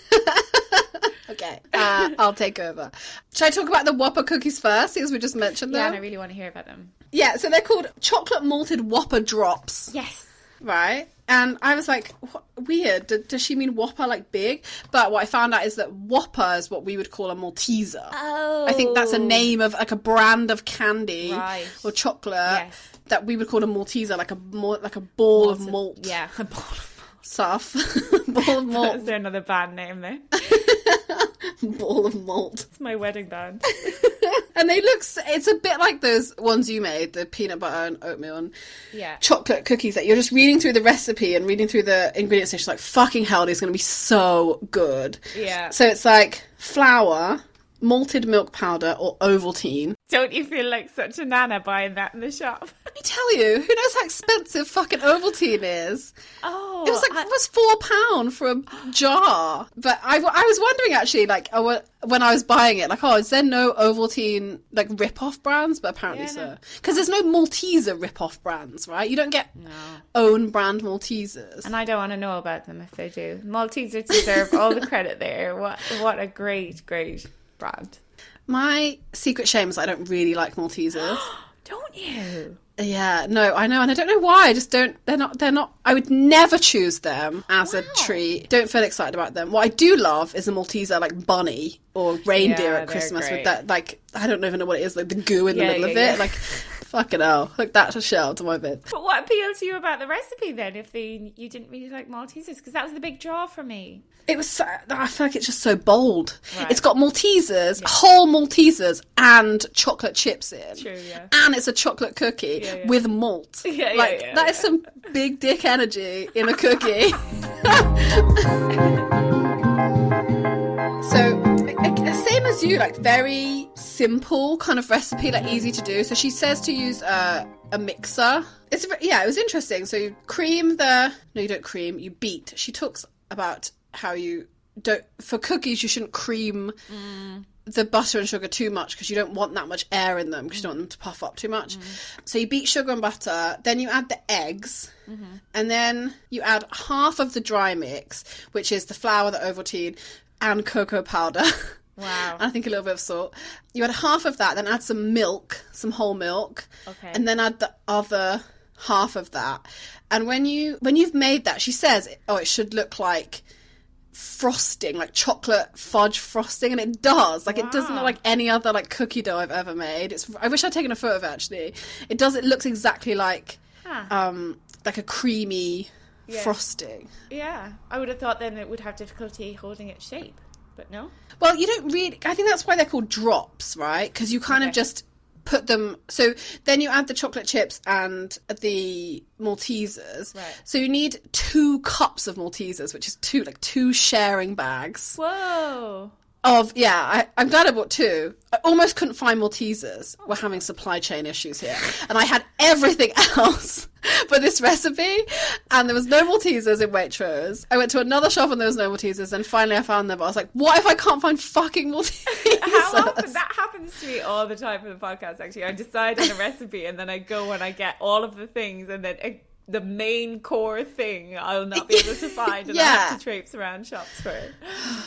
Okay, uh, I'll take over. Should I talk about the Whopper cookies first, since we just mentioned them? Yeah, and I really want to hear about them. Yeah, so they're called chocolate malted Whopper drops, Yes. right? And I was like, what? Weird. D- does she mean Whopper like big? But what I found out is that Whopper is what we would call a Malteser. Oh. I think that's a name of like a brand of candy Right. or chocolate Yes. that we would call a Malteser, like a more, like a ball of malt Yeah, a ball of stuff. Ball of malt. Is malt. there another band name there? Ball of malt. It's my wedding band. And they look, s- it's a bit like those ones you made, the peanut butter and oatmeal and Yeah. chocolate cookies that you're just reading through the recipe and reading through the ingredients list, like, fucking hell, it's going to be so good. Yeah. So it's like flour, malted milk powder, or Ovaltine. Don't you feel like such a nana buying that in the shop? Let me tell you, who knows how expensive fucking Ovaltine is? Oh. It was like, I- it was four pound for a jar. But I, I was wondering actually, like, I wa- when I was buying it, like, oh, is there no Ovaltine, like, rip-off brands? But apparently Yeah, so. no. Because there's no Malteser rip-off brands, right? You don't get own brand Maltesers. And I don't want to know about them if they do. Maltesers deserve all the credit there. What what a great, great brand. My secret shame is I don't really like Maltesers. Don't you? Yeah, no, I know, and I don't know why. I just don't. They're not. They're not. I would never choose them as a treat. Don't feel excited about them. What I do love is a Malteser like bunny or reindeer Yeah, at they're Christmas great. with that. Like, I don't even know what it is. Like the goo in the Yeah, middle yeah, of it. yeah. Like, fucking hell. Like that's a shell to my bit. But what appealed to you about the recipe then? If they you didn't really like Maltesers, because that was the big draw for me. It was. So, I feel like it's just so bold. Right. It's got Maltesers, whole Maltesers, and chocolate chips in. True, yeah. And it's a chocolate cookie Yeah, yeah. with malt. Yeah, yeah, like yeah, that yeah. is some big dick energy in a cookie. So, like, same as you, like very simple kind of recipe, like easy to do. So she says to use a, a mixer. It's a- yeah, it was interesting. So you cream the no, you don't cream, you beat. She talks about how you don't for cookies you shouldn't cream the butter and sugar too much because you don't want that much air in them because you don't want them to puff up too much. So you beat sugar and butter, then you add the eggs, and then you add half of the dry mix, which is the flour, the Ovaltine, and cocoa powder. Wow. And I think a little bit of salt. You add half of that, then add some milk, some whole milk, Okay. and then add the other half of that. And when you when you've made that, she says, oh, it should look like frosting, like chocolate fudge frosting, and it does. Like it doesn't look Wow. like any other like cookie dough I've ever made. It's I wish I'd taken a photo of it actually. It does. It looks exactly like Huh. um like a creamy Yeah. frosting. Yeah. I would have thought then it would have difficulty holding its shape. But no? Well, you don't really. I think that's why they're called drops, right? Because you kind of Okay. just put them, so then you add the chocolate chips and the Maltesers. Right. So you need two cups of Maltesers, which is two, like two sharing bags. Whoa. Of, yeah, I, I'm glad I bought two. I almost couldn't find Maltesers. We're having supply chain issues here. And I had everything else but this recipe. And there was no Maltesers in Waitrose. I went to another shop and there was no Maltesers. And finally I found them. I was like, what if I can't find fucking Maltesers? How often? That happens to me all the time for the podcast, actually. I decide on a recipe and then I go and I get all of the things and then... It, the main core thing I'll not be able to find. And yeah. I have to traipse around shops for it.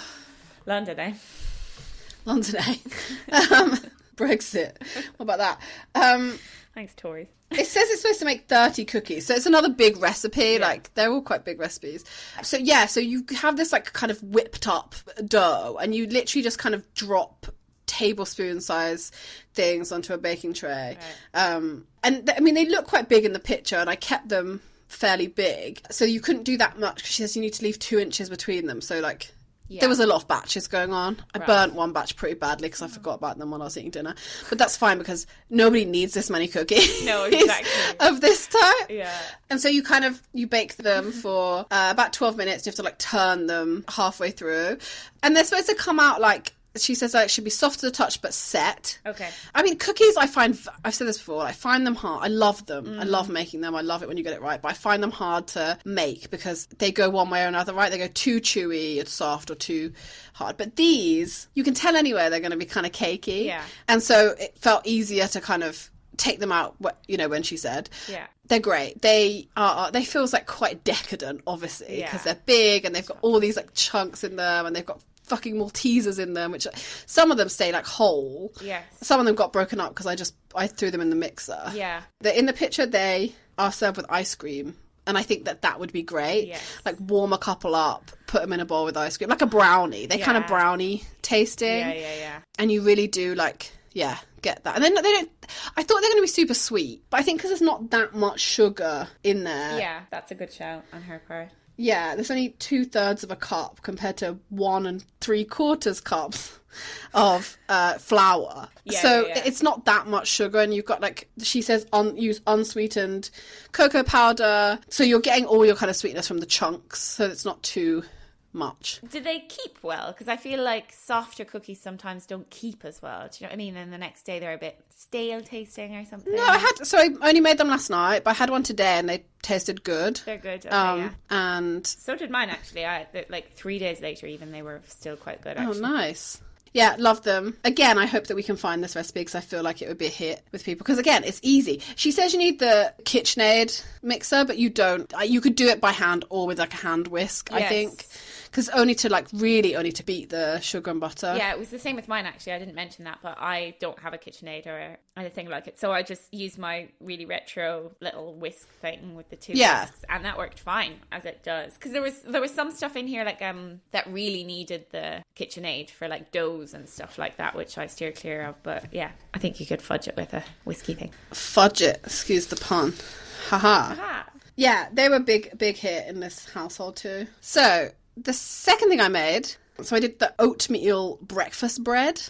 London, eh? London, eh? um, Brexit. What about that? Um, Thanks, Tories. It says it's supposed to make thirty cookies. So it's another big recipe. Yeah. Like, they're all quite big recipes. So, yeah, so you have this, like, kind of whipped up dough, and you literally just kind of drop tablespoon size things onto a baking tray. Right. Um, and, th- I mean, they look quite big in the picture, and I kept them fairly big. So you couldn't do that much, because she says you need to leave two inches between them. So, like... Yeah. There was a lot of batches going on. I right. burnt one batch pretty badly because I forgot about them when I was eating dinner. But that's fine because nobody needs this many cookies. No, exactly. Of this type. Yeah. And so you kind of, you bake them for uh, about twelve minutes. You have to like turn them halfway through. And they're supposed to come out like, she says like, it should be soft to the touch but set. Okay. I mean, cookies I find, I've said this before, I find them hard. I love them. Mm. I love making them. I love it when you get it right. But I find them hard to make because they go one way or another, right? They go too chewy, it's soft, or too hard. But these, you can tell anyway they're going to be kind of cakey. Yeah. And so it felt easier to kind of take them out, you know, when she said. Yeah. They're great. They are, they feels like quite decadent, obviously, because yeah. they're big and they've got all these like chunks in them and they've got fucking Maltesers in them, which some of them stay like whole. Yes. Some of them got broken up because I just I threw them in the mixer. Yeah. They're in the picture. They are served with ice cream, and I think that that would be great. Yes. Like warm a couple up, put them in a bowl with ice cream, like a brownie. They're yeah. kind of brownie tasting. Yeah, yeah, yeah. And you really do like yeah get that. And then they don't. I thought they're going to be super sweet, but I think because there's not that much sugar in there. Yeah, that's a good shout on her part. Yeah, there's only two thirds of a cup compared to one and three quarters cups of uh, flour. Yeah, so yeah, yeah. it's not that much sugar, and you've got like she says, un- use unsweetened cocoa powder. So you're getting all your kind of sweetness from the chunks, so it's not too much. Do they keep well? Because I feel like softer cookies sometimes don't keep as well. Do you know what I mean? And the next day they're a bit stale tasting or something. No, I had so I only made them last night, but I had one today and they tasted good. They're good. Okay, um, yeah. And so did mine actually. I like three days later, even they were still quite good. Actually. Oh, nice. Yeah, love them. Again, I hope that we can find this recipe because I feel like it would be a hit with people. Because again, it's easy. She says you need the KitchenAid mixer, but you don't. You could do it by hand or with like a hand whisk, yes. I think. Because only to like really only to beat the sugar and butter. Yeah, it was the same with mine actually. I didn't mention that, but I don't have a KitchenAid or anything like it. So I just used my really retro little whisk thing with the two yeah. whisks, and that worked fine as it does. Because there was there was some stuff in here like um that really needed the KitchenAid for like doughs and stuff like that, which I steer clear of. But yeah, I think you could fudge it with a whiskey thing. Fudge it, excuse the pun. Haha. Aha. Yeah, they were big big hit in this household too. So the second thing I made, so I did the oatmeal breakfast bread.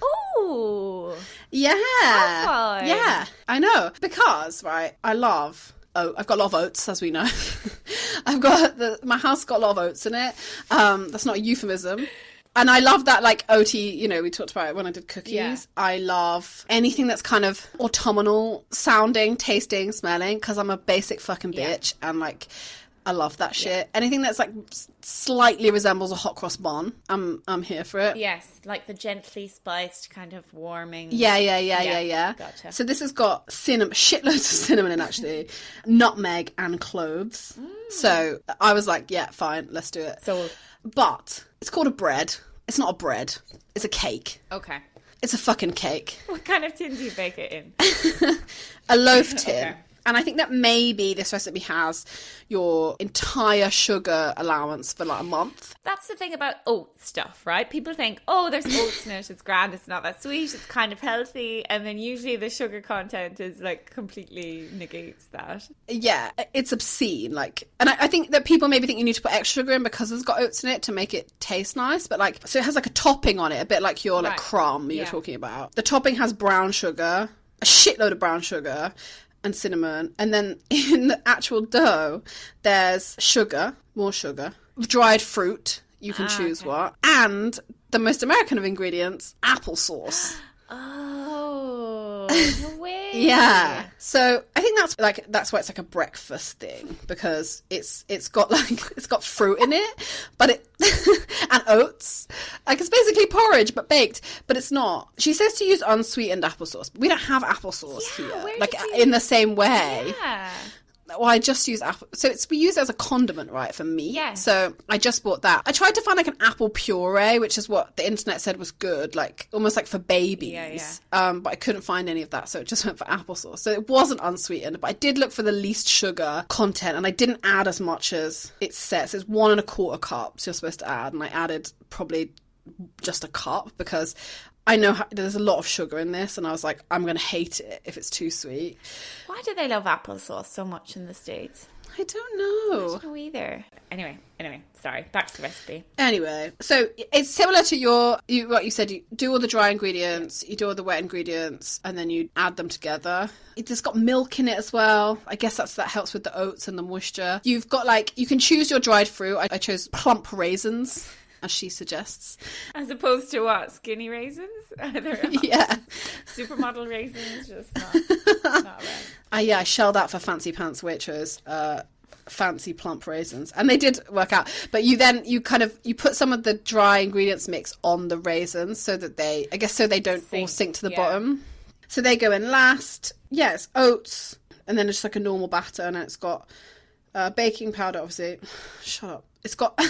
Ooh. Yeah. Fun. Yeah, I know. Because, right, I love, oh, I've got a lot of oats, as we know. I've got, the, my house got a lot of oats in it. Um, that's not a euphemism. And I love that, like, oaty, you know, we talked about it when I did cookies. Yeah. I love anything that's kind of autumnal sounding, tasting, smelling, because I'm a basic fucking bitch. Yeah. And, like, I love that shit. Yeah. Anything that's like slightly resembles a hot cross bun, I'm I'm here for it. Yes, like the gently spiced kind of warming. Yeah, yeah, yeah, yeah, yeah, yeah. Gotcha. So this has got cinnamon, shitloads of cinnamon in actually, nutmeg and cloves. Mm. So I was like, yeah, fine, let's do it. So, but it's called a bread. It's not a bread. It's a cake. Okay. It's a fucking cake. What kind of tin do you bake it in? A loaf tin. Okay. And I think that maybe this recipe has your entire sugar allowance for like a month. That's the thing about oat stuff, right? People think, oh, there's oats in it, it's grand, it's not that sweet, it's kind of healthy. And then usually the sugar content is like completely negates that. Yeah, it's obscene. Like, and I, I think that people maybe think you need to put extra sugar in because it's got oats in it to make it taste nice. But like, so it has like a topping on it, a bit like your like right. crumb you're yeah. talking about. The topping has brown sugar, a shitload of brown sugar and cinnamon, and then in the actual dough there's sugar, more sugar, dried fruit, you can ah, choose okay. what, and the most American of ingredients, applesauce. Oh, no way. Yeah. So I think that's like that's why it's like a breakfast thing, because it's it's got like it's got fruit in it, but it and oats. Like it's basically porridge but baked, but it's not. She says to use unsweetened applesauce, but we don't have applesauce yeah, here. Where like you... in the same way. Yeah. Well, I just use apple. So it's we use it as a condiment, right, for meat. Yes. So I just bought that. I tried to find like an apple puree, which is what the internet said was good, like almost like for babies. Yeah, yeah. Um, but I couldn't find any of that, so it just went for applesauce. So it wasn't unsweetened, but I did look for the least sugar content, and I didn't add as much as it says. It's one and a quarter cups you're supposed to add, and I added probably just a cup because I know how, there's a lot of sugar in this, and I was like, I'm going to hate it if it's too sweet. Why do they love applesauce so much in the States? I don't know. I don't know either. Anyway, anyway, sorry. Back to the recipe. Anyway, so it's similar to your you, what you said. You do all the dry ingredients, you do all the wet ingredients, and then you add them together. It's got milk in it as well. I guess that's that helps with the oats and the moisture. You've got like you can choose your dried fruit. I, I chose plump raisins, as she suggests. As opposed to what? Skinny raisins? Yeah. Supermodel raisins? Just not, not right. Uh, yeah, I shelled out for Fancy Pants Waitrose, uh, fancy plump raisins. And they did work out. But you then, you kind of, you put some of the dry ingredients mix on the raisins so that they, I guess so they don't sink. all sink to the yeah. bottom. So they go in last. Yeah, it's oats. And then it's like a normal batter. And it's got uh, baking powder, obviously. Shut up. It's got...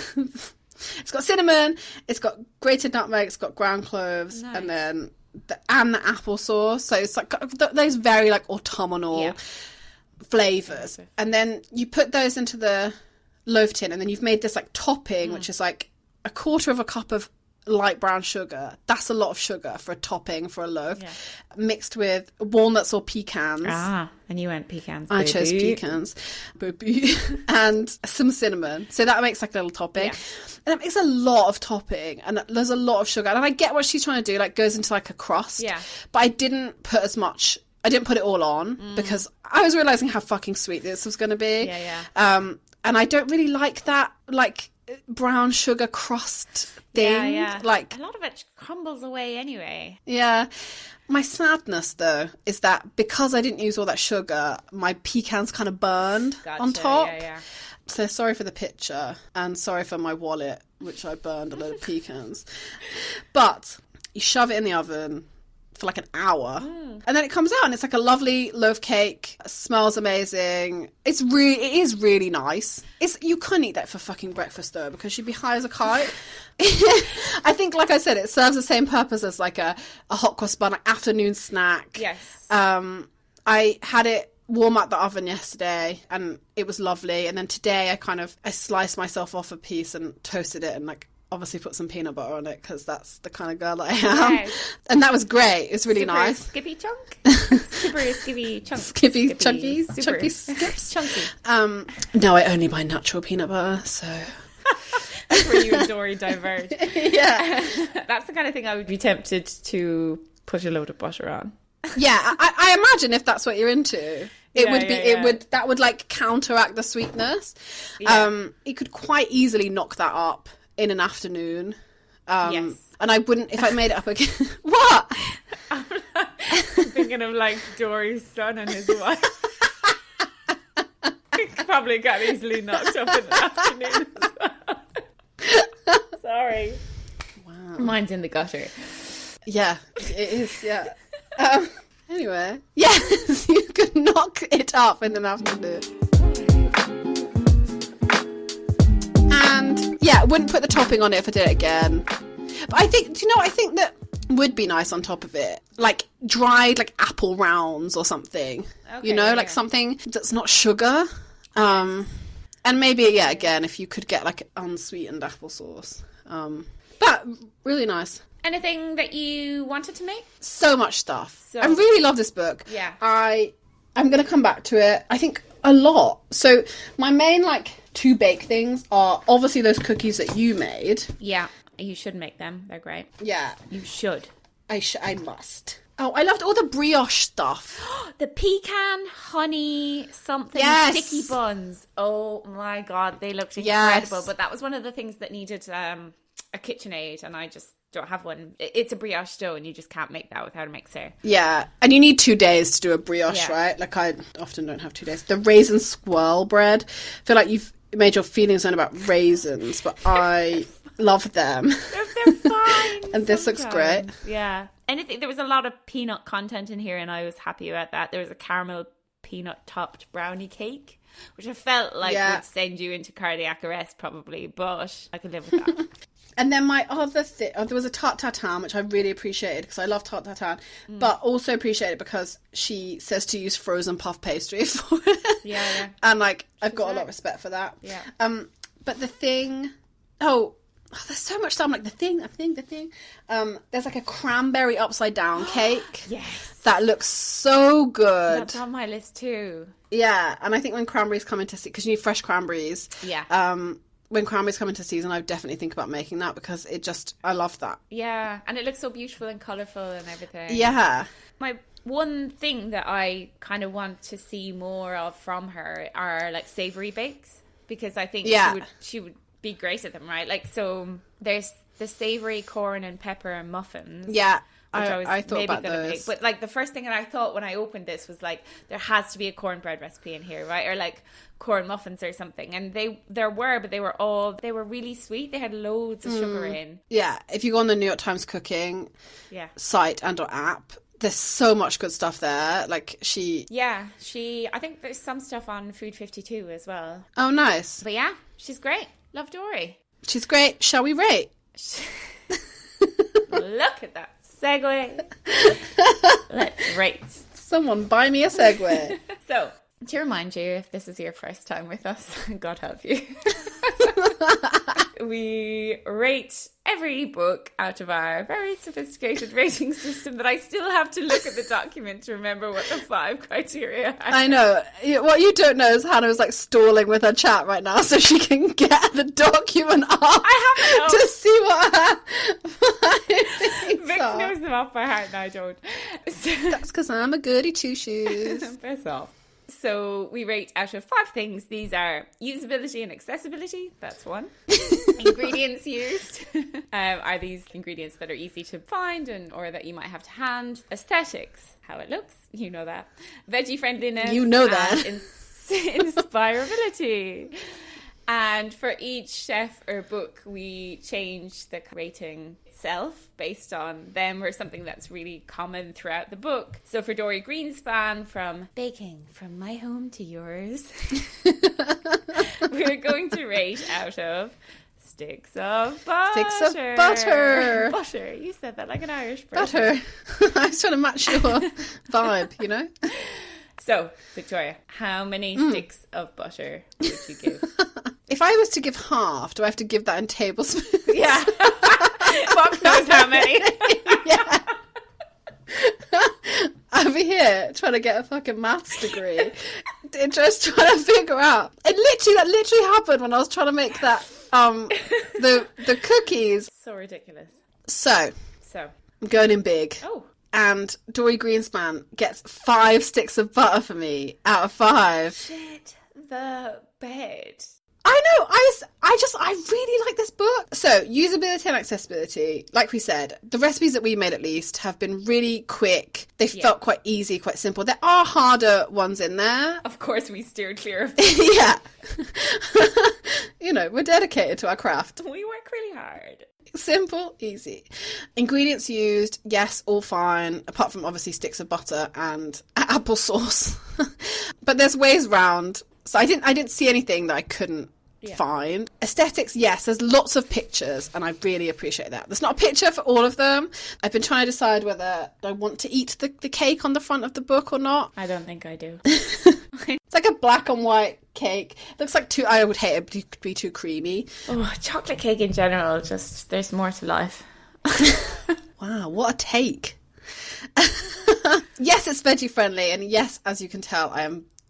It's got cinnamon, it's got grated nutmeg, it's got ground cloves, nice. and then the, and the applesauce. So it's like those very like autumnal yeah. flavours. And then you put those into the loaf tin, and then you've made this like topping, mm. which is like a quarter of a cup of light brown sugar. That's a lot of sugar for a topping for a loaf. Yeah. Mixed with walnuts or pecans. Ah, and you went pecans. I baby. chose pecans. Baby. And some cinnamon. So that makes like a little topping. Yeah. And that makes a lot of topping. And there's a lot of sugar. And I get what she's trying to do. Like goes into like a crust. Yeah. But I didn't put as much... I didn't put it all on mm. because I was realising how fucking sweet this was going to be. Yeah, yeah. Um, and I don't really like that, like... brown sugar crust thing. Yeah, yeah. Like a lot of it crumbles away anyway. Yeah. My sadness though is that because I didn't use all that sugar, my pecans kind of burned gotcha, on top. Yeah, yeah. So sorry for the picture and sorry for my wallet, which I burned a load of pecans. But you shove it in the oven for like an hour mm. and then it comes out and it's like a lovely loaf cake. It smells amazing. It's really it is really nice. It's you couldn't eat that for fucking breakfast though because you'd be high as a kite. I think like I said it serves the same purpose as like a, a hot cross bun, like afternoon snack. Yes. Um I had it warm up the oven yesterday and it was lovely, and then today I kind of I sliced myself off a piece and toasted it and like obviously put some peanut butter on it because that's the kind of girl that I am. Yes. And that was great. It's really super nice. Skippy chunk? Super skippy chunk. Skippy, skippy chunky, super. chunky skips. Chunky. Um, no, I only buy natural peanut butter, so... That's where you and Dory diverge. Yeah. That's the kind of thing I would be tempted to put a load of butter on. Yeah, I, I imagine if that's what you're into... It yeah, would be. Yeah, yeah. It would. That would like counteract the sweetness. Yeah. Um, you could quite easily knock that up in an afternoon. Um, yes. And I wouldn't if I made it up again. What? I'm thinking of like Dory's son and his wife. Probably got easily knocked up in the afternoon as well. Sorry. Wow. Mine's in the gutter. Yeah, it is. Yeah. Um, anyway, yes, you could knock it up in an afternoon. And yeah, wouldn't put the topping on it if I did it again. But I think, do you know what I think that would be nice on top of it? Like dried like apple rounds or something. Okay, you know, yeah, like yeah. something that's not sugar. Um, and maybe, yeah, again, if you could get like unsweetened applesauce. Um, but really nice. Anything that you wanted to make? So much stuff. So, I really love this book. Yeah. I, I'm going to come back to it. I think a lot. So my main like two bake things are obviously those cookies that you made. Yeah. You should make them. They're great. Yeah. You should. I sh- I must. Oh, I loved all the brioche stuff. The pecan, honey, something, Yes. sticky buns. Oh my God, they looked Yes. incredible. But that was one of the things that needed um, a KitchenAid, and I just don't have one. It's a brioche dough, and you just can't make that without a mixer. Yeah, and you need two days to do a brioche, Yeah. right? Like, I often don't have two days. The raisin swirl bread. I feel like you've made your feelings known about raisins, but I love them. They're, they're fine. And this looks great. sometimes. Yeah. Anything. There was a lot of peanut content in here, and I was happy about that. There was a caramel peanut topped brownie cake, which I felt like Yeah. would send you into cardiac arrest probably, but I could live with that. And then my other thing, oh, there was a tarte tatin, which I really appreciated because I love tarte tatin, but also appreciate it because she says to use frozen puff pastry for it. Yeah, yeah. And like, I've got a lot right. of respect for that. Yeah. Um, but the thing, oh, oh, there's so much stuff. I'm like, the thing, the thing, the thing. Um, there's like a cranberry upside down cake. Yes. That looks so good. That's on my list too. Yeah, and I think when cranberries come into season, because you need fresh cranberries. Yeah. Um, when cranberries come into season, I definitely think about making that because it just, I love that. Yeah. And it looks so beautiful and colourful and everything. Yeah. My one thing that I kind of want to see more of from her are like savoury bakes, because I think Yeah. she would she would be great at them, right? Like, so there's the savoury corn and pepper muffins. Yeah. Which I, I was I thought maybe about gonna those. make. But like the first thing that I thought when I opened this was like, there has to be a cornbread recipe in here, right? Or like corn muffins or something. And they there were, but they were all they were really sweet. They had loads of sugar in. Yeah, if you go on the New York Times Cooking Yeah. site and or app, there's so much good stuff there. Like she, Yeah, she I think there's some stuff on Food fifty-two as well. oh nice, But yeah, she's great. Love Dory. she's great. Shall we rate? Look at that segue. Let's rate. Someone buy me a Segway. So, to remind you, if this is your first time with us, God help you. We rate every book out of our very sophisticated rating system that I still have to look at the document to remember what the five criteria are. I know. You- What you don't know is Hannah was like stalling with her chat right now so she can get the document up I have to see what her Vic knows them off by heart and I don't. So, That's because I'm a goody two shoes. piss off. So we rate out of five things. These are usability and accessibility. That's one. Ingredients used. um, are these ingredients that are easy to find and or that you might have to hand? Aesthetics. How it looks. You know that. Veggie friendliness. You know that. And ins- inspirability. And for each chef or book, we change the rating itself based on them or something that's really common throughout the book. So for Dory Greenspan, from baking from my home to yours, we're going to rate out of sticks of butter. Sticks of butter. Butter. You said that like an Irish person. Butter. I was trying to match your vibe, you know? So, Victoria, how many Mm. sticks of butter would you give? If I was to give half, do I have to give that in tablespoons? Yeah. Fuck knows how many. Yeah. Over here trying to get a fucking maths degree, just trying to figure out. It literally that literally happened when I was trying to make that um the the cookies. So ridiculous. So So, I'm going in big, oh, and Dory Greenspan gets five sticks of butter for me out of five. shit the bed. I know. I, s- I just, I really like this book. So, usability and accessibility, like we said, the recipes that we made at least have been really quick. They Yeah. felt quite easy, quite simple. There are harder ones in there. Of course, we steered clear of. Yeah. You know, we're dedicated to our craft. We work really hard. Simple, easy. Ingredients used, yes, all fine, apart from obviously sticks of butter and applesauce. But there's ways round. So I didn't I didn't see anything that I couldn't Yeah. find. Aesthetics, yes, there's lots of pictures and I really appreciate that. There's not a picture for all of them. I've been trying to decide whether I want to eat the, the cake on the front of the book or not. I don't think I do. It's like a black and white cake. Looks like too, I would hate it to be too creamy. Oh, chocolate cake in general, just there's more to life. Wow, what a take. Yes, it's veggie friendly, and yes, as you can tell, I am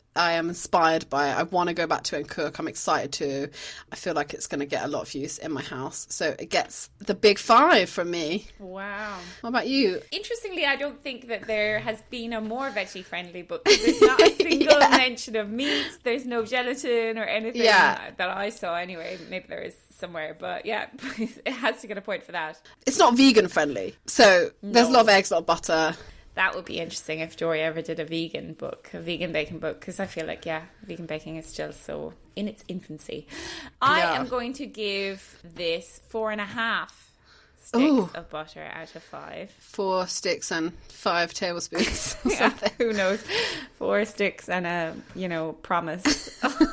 I am inspired by it. I want to go back to it and cook. I'm excited to. I feel like it's going to get a lot of use in my house. So it gets the big five from me. Wow. What about you? Interestingly, I don't think that there has been a more veggie-friendly book. There's not a single Yeah. mention of meat. There's no gelatin or anything Yeah. that I saw anyway. Maybe there is somewhere, but yeah, it has to get a point for that. It's not vegan friendly. So there's a No. lot of eggs, a lot of butter. That would be interesting if Jory ever did a vegan book, a vegan baking book, because I feel like, yeah, vegan baking is still so in its infancy. I Yeah. am going to give this four and a half sticks Ooh. of butter out of five. Four sticks and five tablespoons or Yeah, something. who knows? Four sticks and a, you know, promise.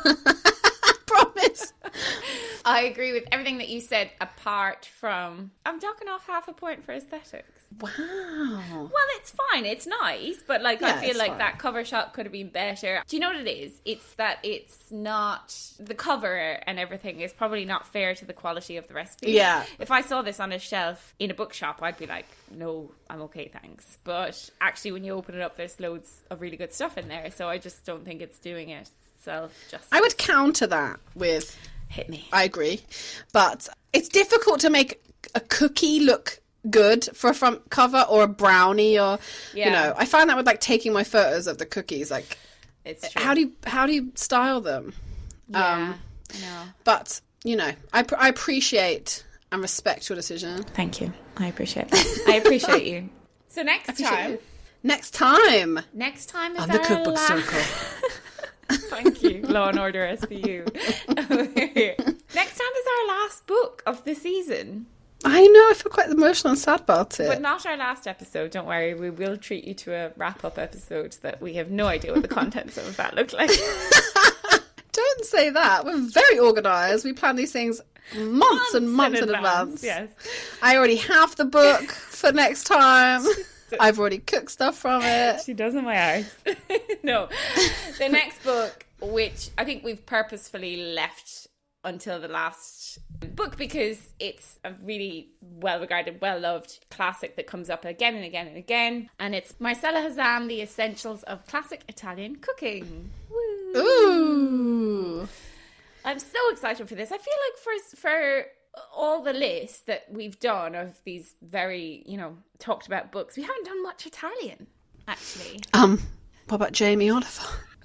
Promise. I agree with everything that you said, apart from, I'm docking off half a point for aesthetics. Wow. Well, it's fine. It's nice. But, like, Yeah, I feel it's like fine. that cover shot could have been better. Do you know what it is? It's that it's not... The cover and everything is probably not fair to the quality of the recipe. Yeah. If I saw this on a shelf in a bookshop, I'd be like, no, I'm okay, thanks. But actually, when you open it up, there's loads of really good stuff in there. So I just don't think it's doing it itself justice. I would counter that with... Hit me. I agree. But it's difficult to make a cookie look good for a front cover, or a brownie, or Yeah. you know, I find that with like taking my photos of the cookies, like It's true. how do you how do you style them? Yeah, Um, I know. But you know, I pr- I appreciate and respect your decision. Thank you. I appreciate that. I appreciate you. So next Appreciate time... you. Next time Next time is on the our Cookbook la- Circle. Thank you, Law and Order S V U. Next time is our last book of the season, I know, I feel quite emotional and sad about it. but not our last episode. Don't worry, we will treat you to a wrap-up episode that we have no idea what the contents of that look like. Don't say that. We're very organised. We plan these things months, and months in advance. Yes. I already have the book for next time. I've already cooked stuff from it. She does in my eyes. No. The next book, which I think we've purposefully left until the last book because it's a really well-regarded, well-loved classic that comes up again and again and again. And it's Marcella Hazan, The Essentials of Classic Italian Cooking. Woo. Ooh. I'm so excited for this. I feel like for for all the lists that we've done of these very, you know, talked about books, we haven't done much Italian, actually. Um, what about Jamie Oliver?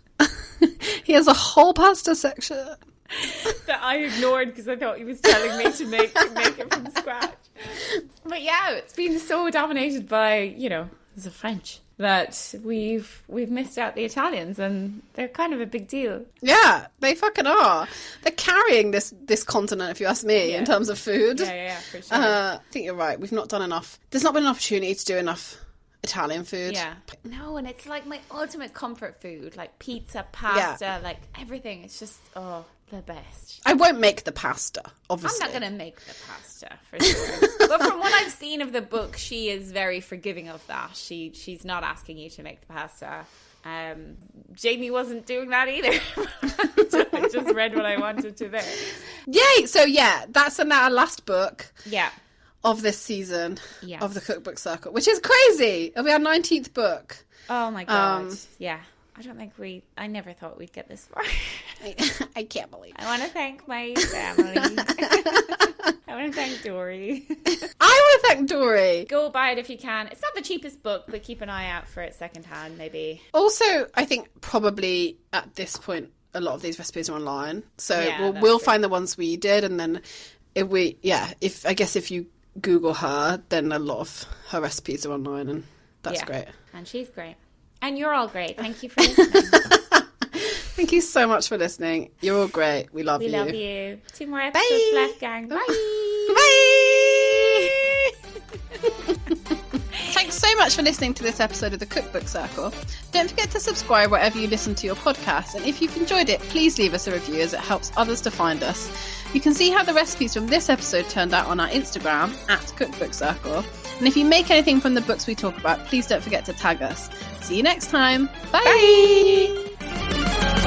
He has a whole pasta section. That I ignored because I thought he was telling me to make make it from scratch. But yeah, it's been so dominated by, you know, the French that we've we've missed out the Italians, and they're kind of a big deal. Yeah, they fucking are. They're carrying this this continent, if you ask me, Yeah. in terms of food. Yeah, yeah, yeah, for sure. Uh, I think you're right. We've not done enough. There's not been an opportunity to do enough Italian food. Yeah. No, and it's like my ultimate comfort food, like pizza, pasta, like everything. It's just, oh, the best. I won't make the pasta, I'm obviously. not going to make the pasta for sure. But from what I've seen of the book, she is very forgiving of that. She She's not asking you to make the pasta. Um, Jamie wasn't doing that either. I just read what I wanted to there. Yay! So yeah, that's our last book Yeah. of this season Yes. of the Cookbook Circle, which is crazy. It'll be our nineteenth book. Oh my God. Um, yeah. I don't think we, I never thought we'd get this far. I, I can't believe it. I want to thank my family. I want to thank Dory. I want to thank Dory. Go buy it if you can. It's not the cheapest book, but keep an eye out for it secondhand, maybe. Also, I think probably at this point, a lot of these recipes are online. So Yeah, we'll, that's we'll true. find the ones we did. And then if we, yeah, if I guess if you Google her, then a lot of her recipes are online. And that's Yeah. great. And she's great. And you're all great. Thank you for listening. Thank you so much for listening. You're all great. We love We you. love you. Two more episodes Bye. left, gang. Bye. Bye. Thanks so much for listening to this episode of the Cookbook Circle. Don't forget to subscribe wherever you listen to your podcast. And if you've enjoyed it, please leave us a review as it helps others to find us. You can see how the recipes from this episode turned out on our Instagram, at Cookbook Circle. And if you make anything from the books we talk about, please don't forget to tag us. See you next time. Bye. Bye.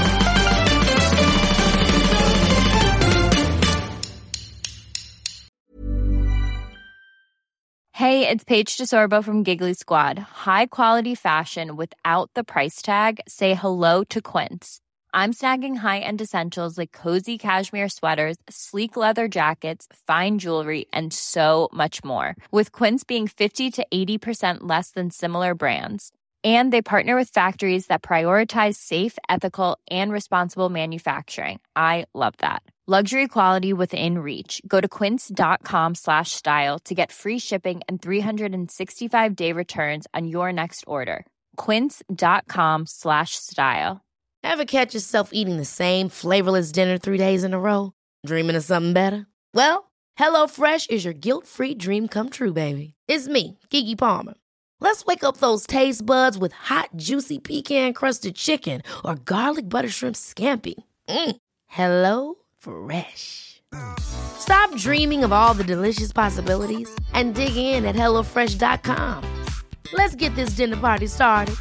Hey, Hey, it's Paige DeSorbo from Giggly Squad. High quality fashion without the price tag. Say hello to Quince. I'm snagging high-end essentials like cozy cashmere sweaters, sleek leather jackets, fine jewelry, and so much more. With Quince being fifty to eighty percent less than similar brands. And they partner with factories that prioritize safe, ethical, and responsible manufacturing. I love that. Luxury quality within reach. Go to quince.com slash style to get free shipping and three sixty-five day returns on your next order. Quince.com slash style. Ever catch yourself eating the same flavorless dinner three days in a row? Dreaming of something better? Well, HelloFresh is your guilt-free dream come true, baby. It's me, Keke Palmer. Let's wake up those taste buds with hot, juicy pecan-crusted chicken or garlic butter shrimp scampi. Mm. Hello Fresh. Stop dreaming of all the delicious possibilities and dig in at hello fresh dot com. Let's get this dinner party started.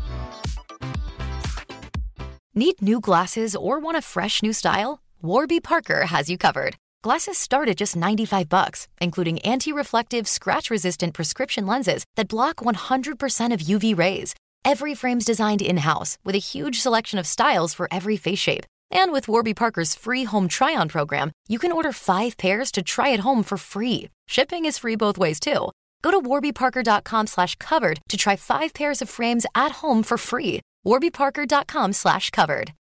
Need new glasses or want a fresh new style? Warby Parker has you covered. Glasses start at just ninety-five bucks, including anti-reflective, scratch-resistant prescription lenses that block one hundred percent of U V rays. Every frame's designed in-house with a huge selection of styles for every face shape. And with Warby Parker's free home try-on program, you can order five pairs to try at home for free. Shipping is free both ways, too. Go to warbyparker.com slash covered to try five pairs of frames at home for free. warbyparker.com slash covered.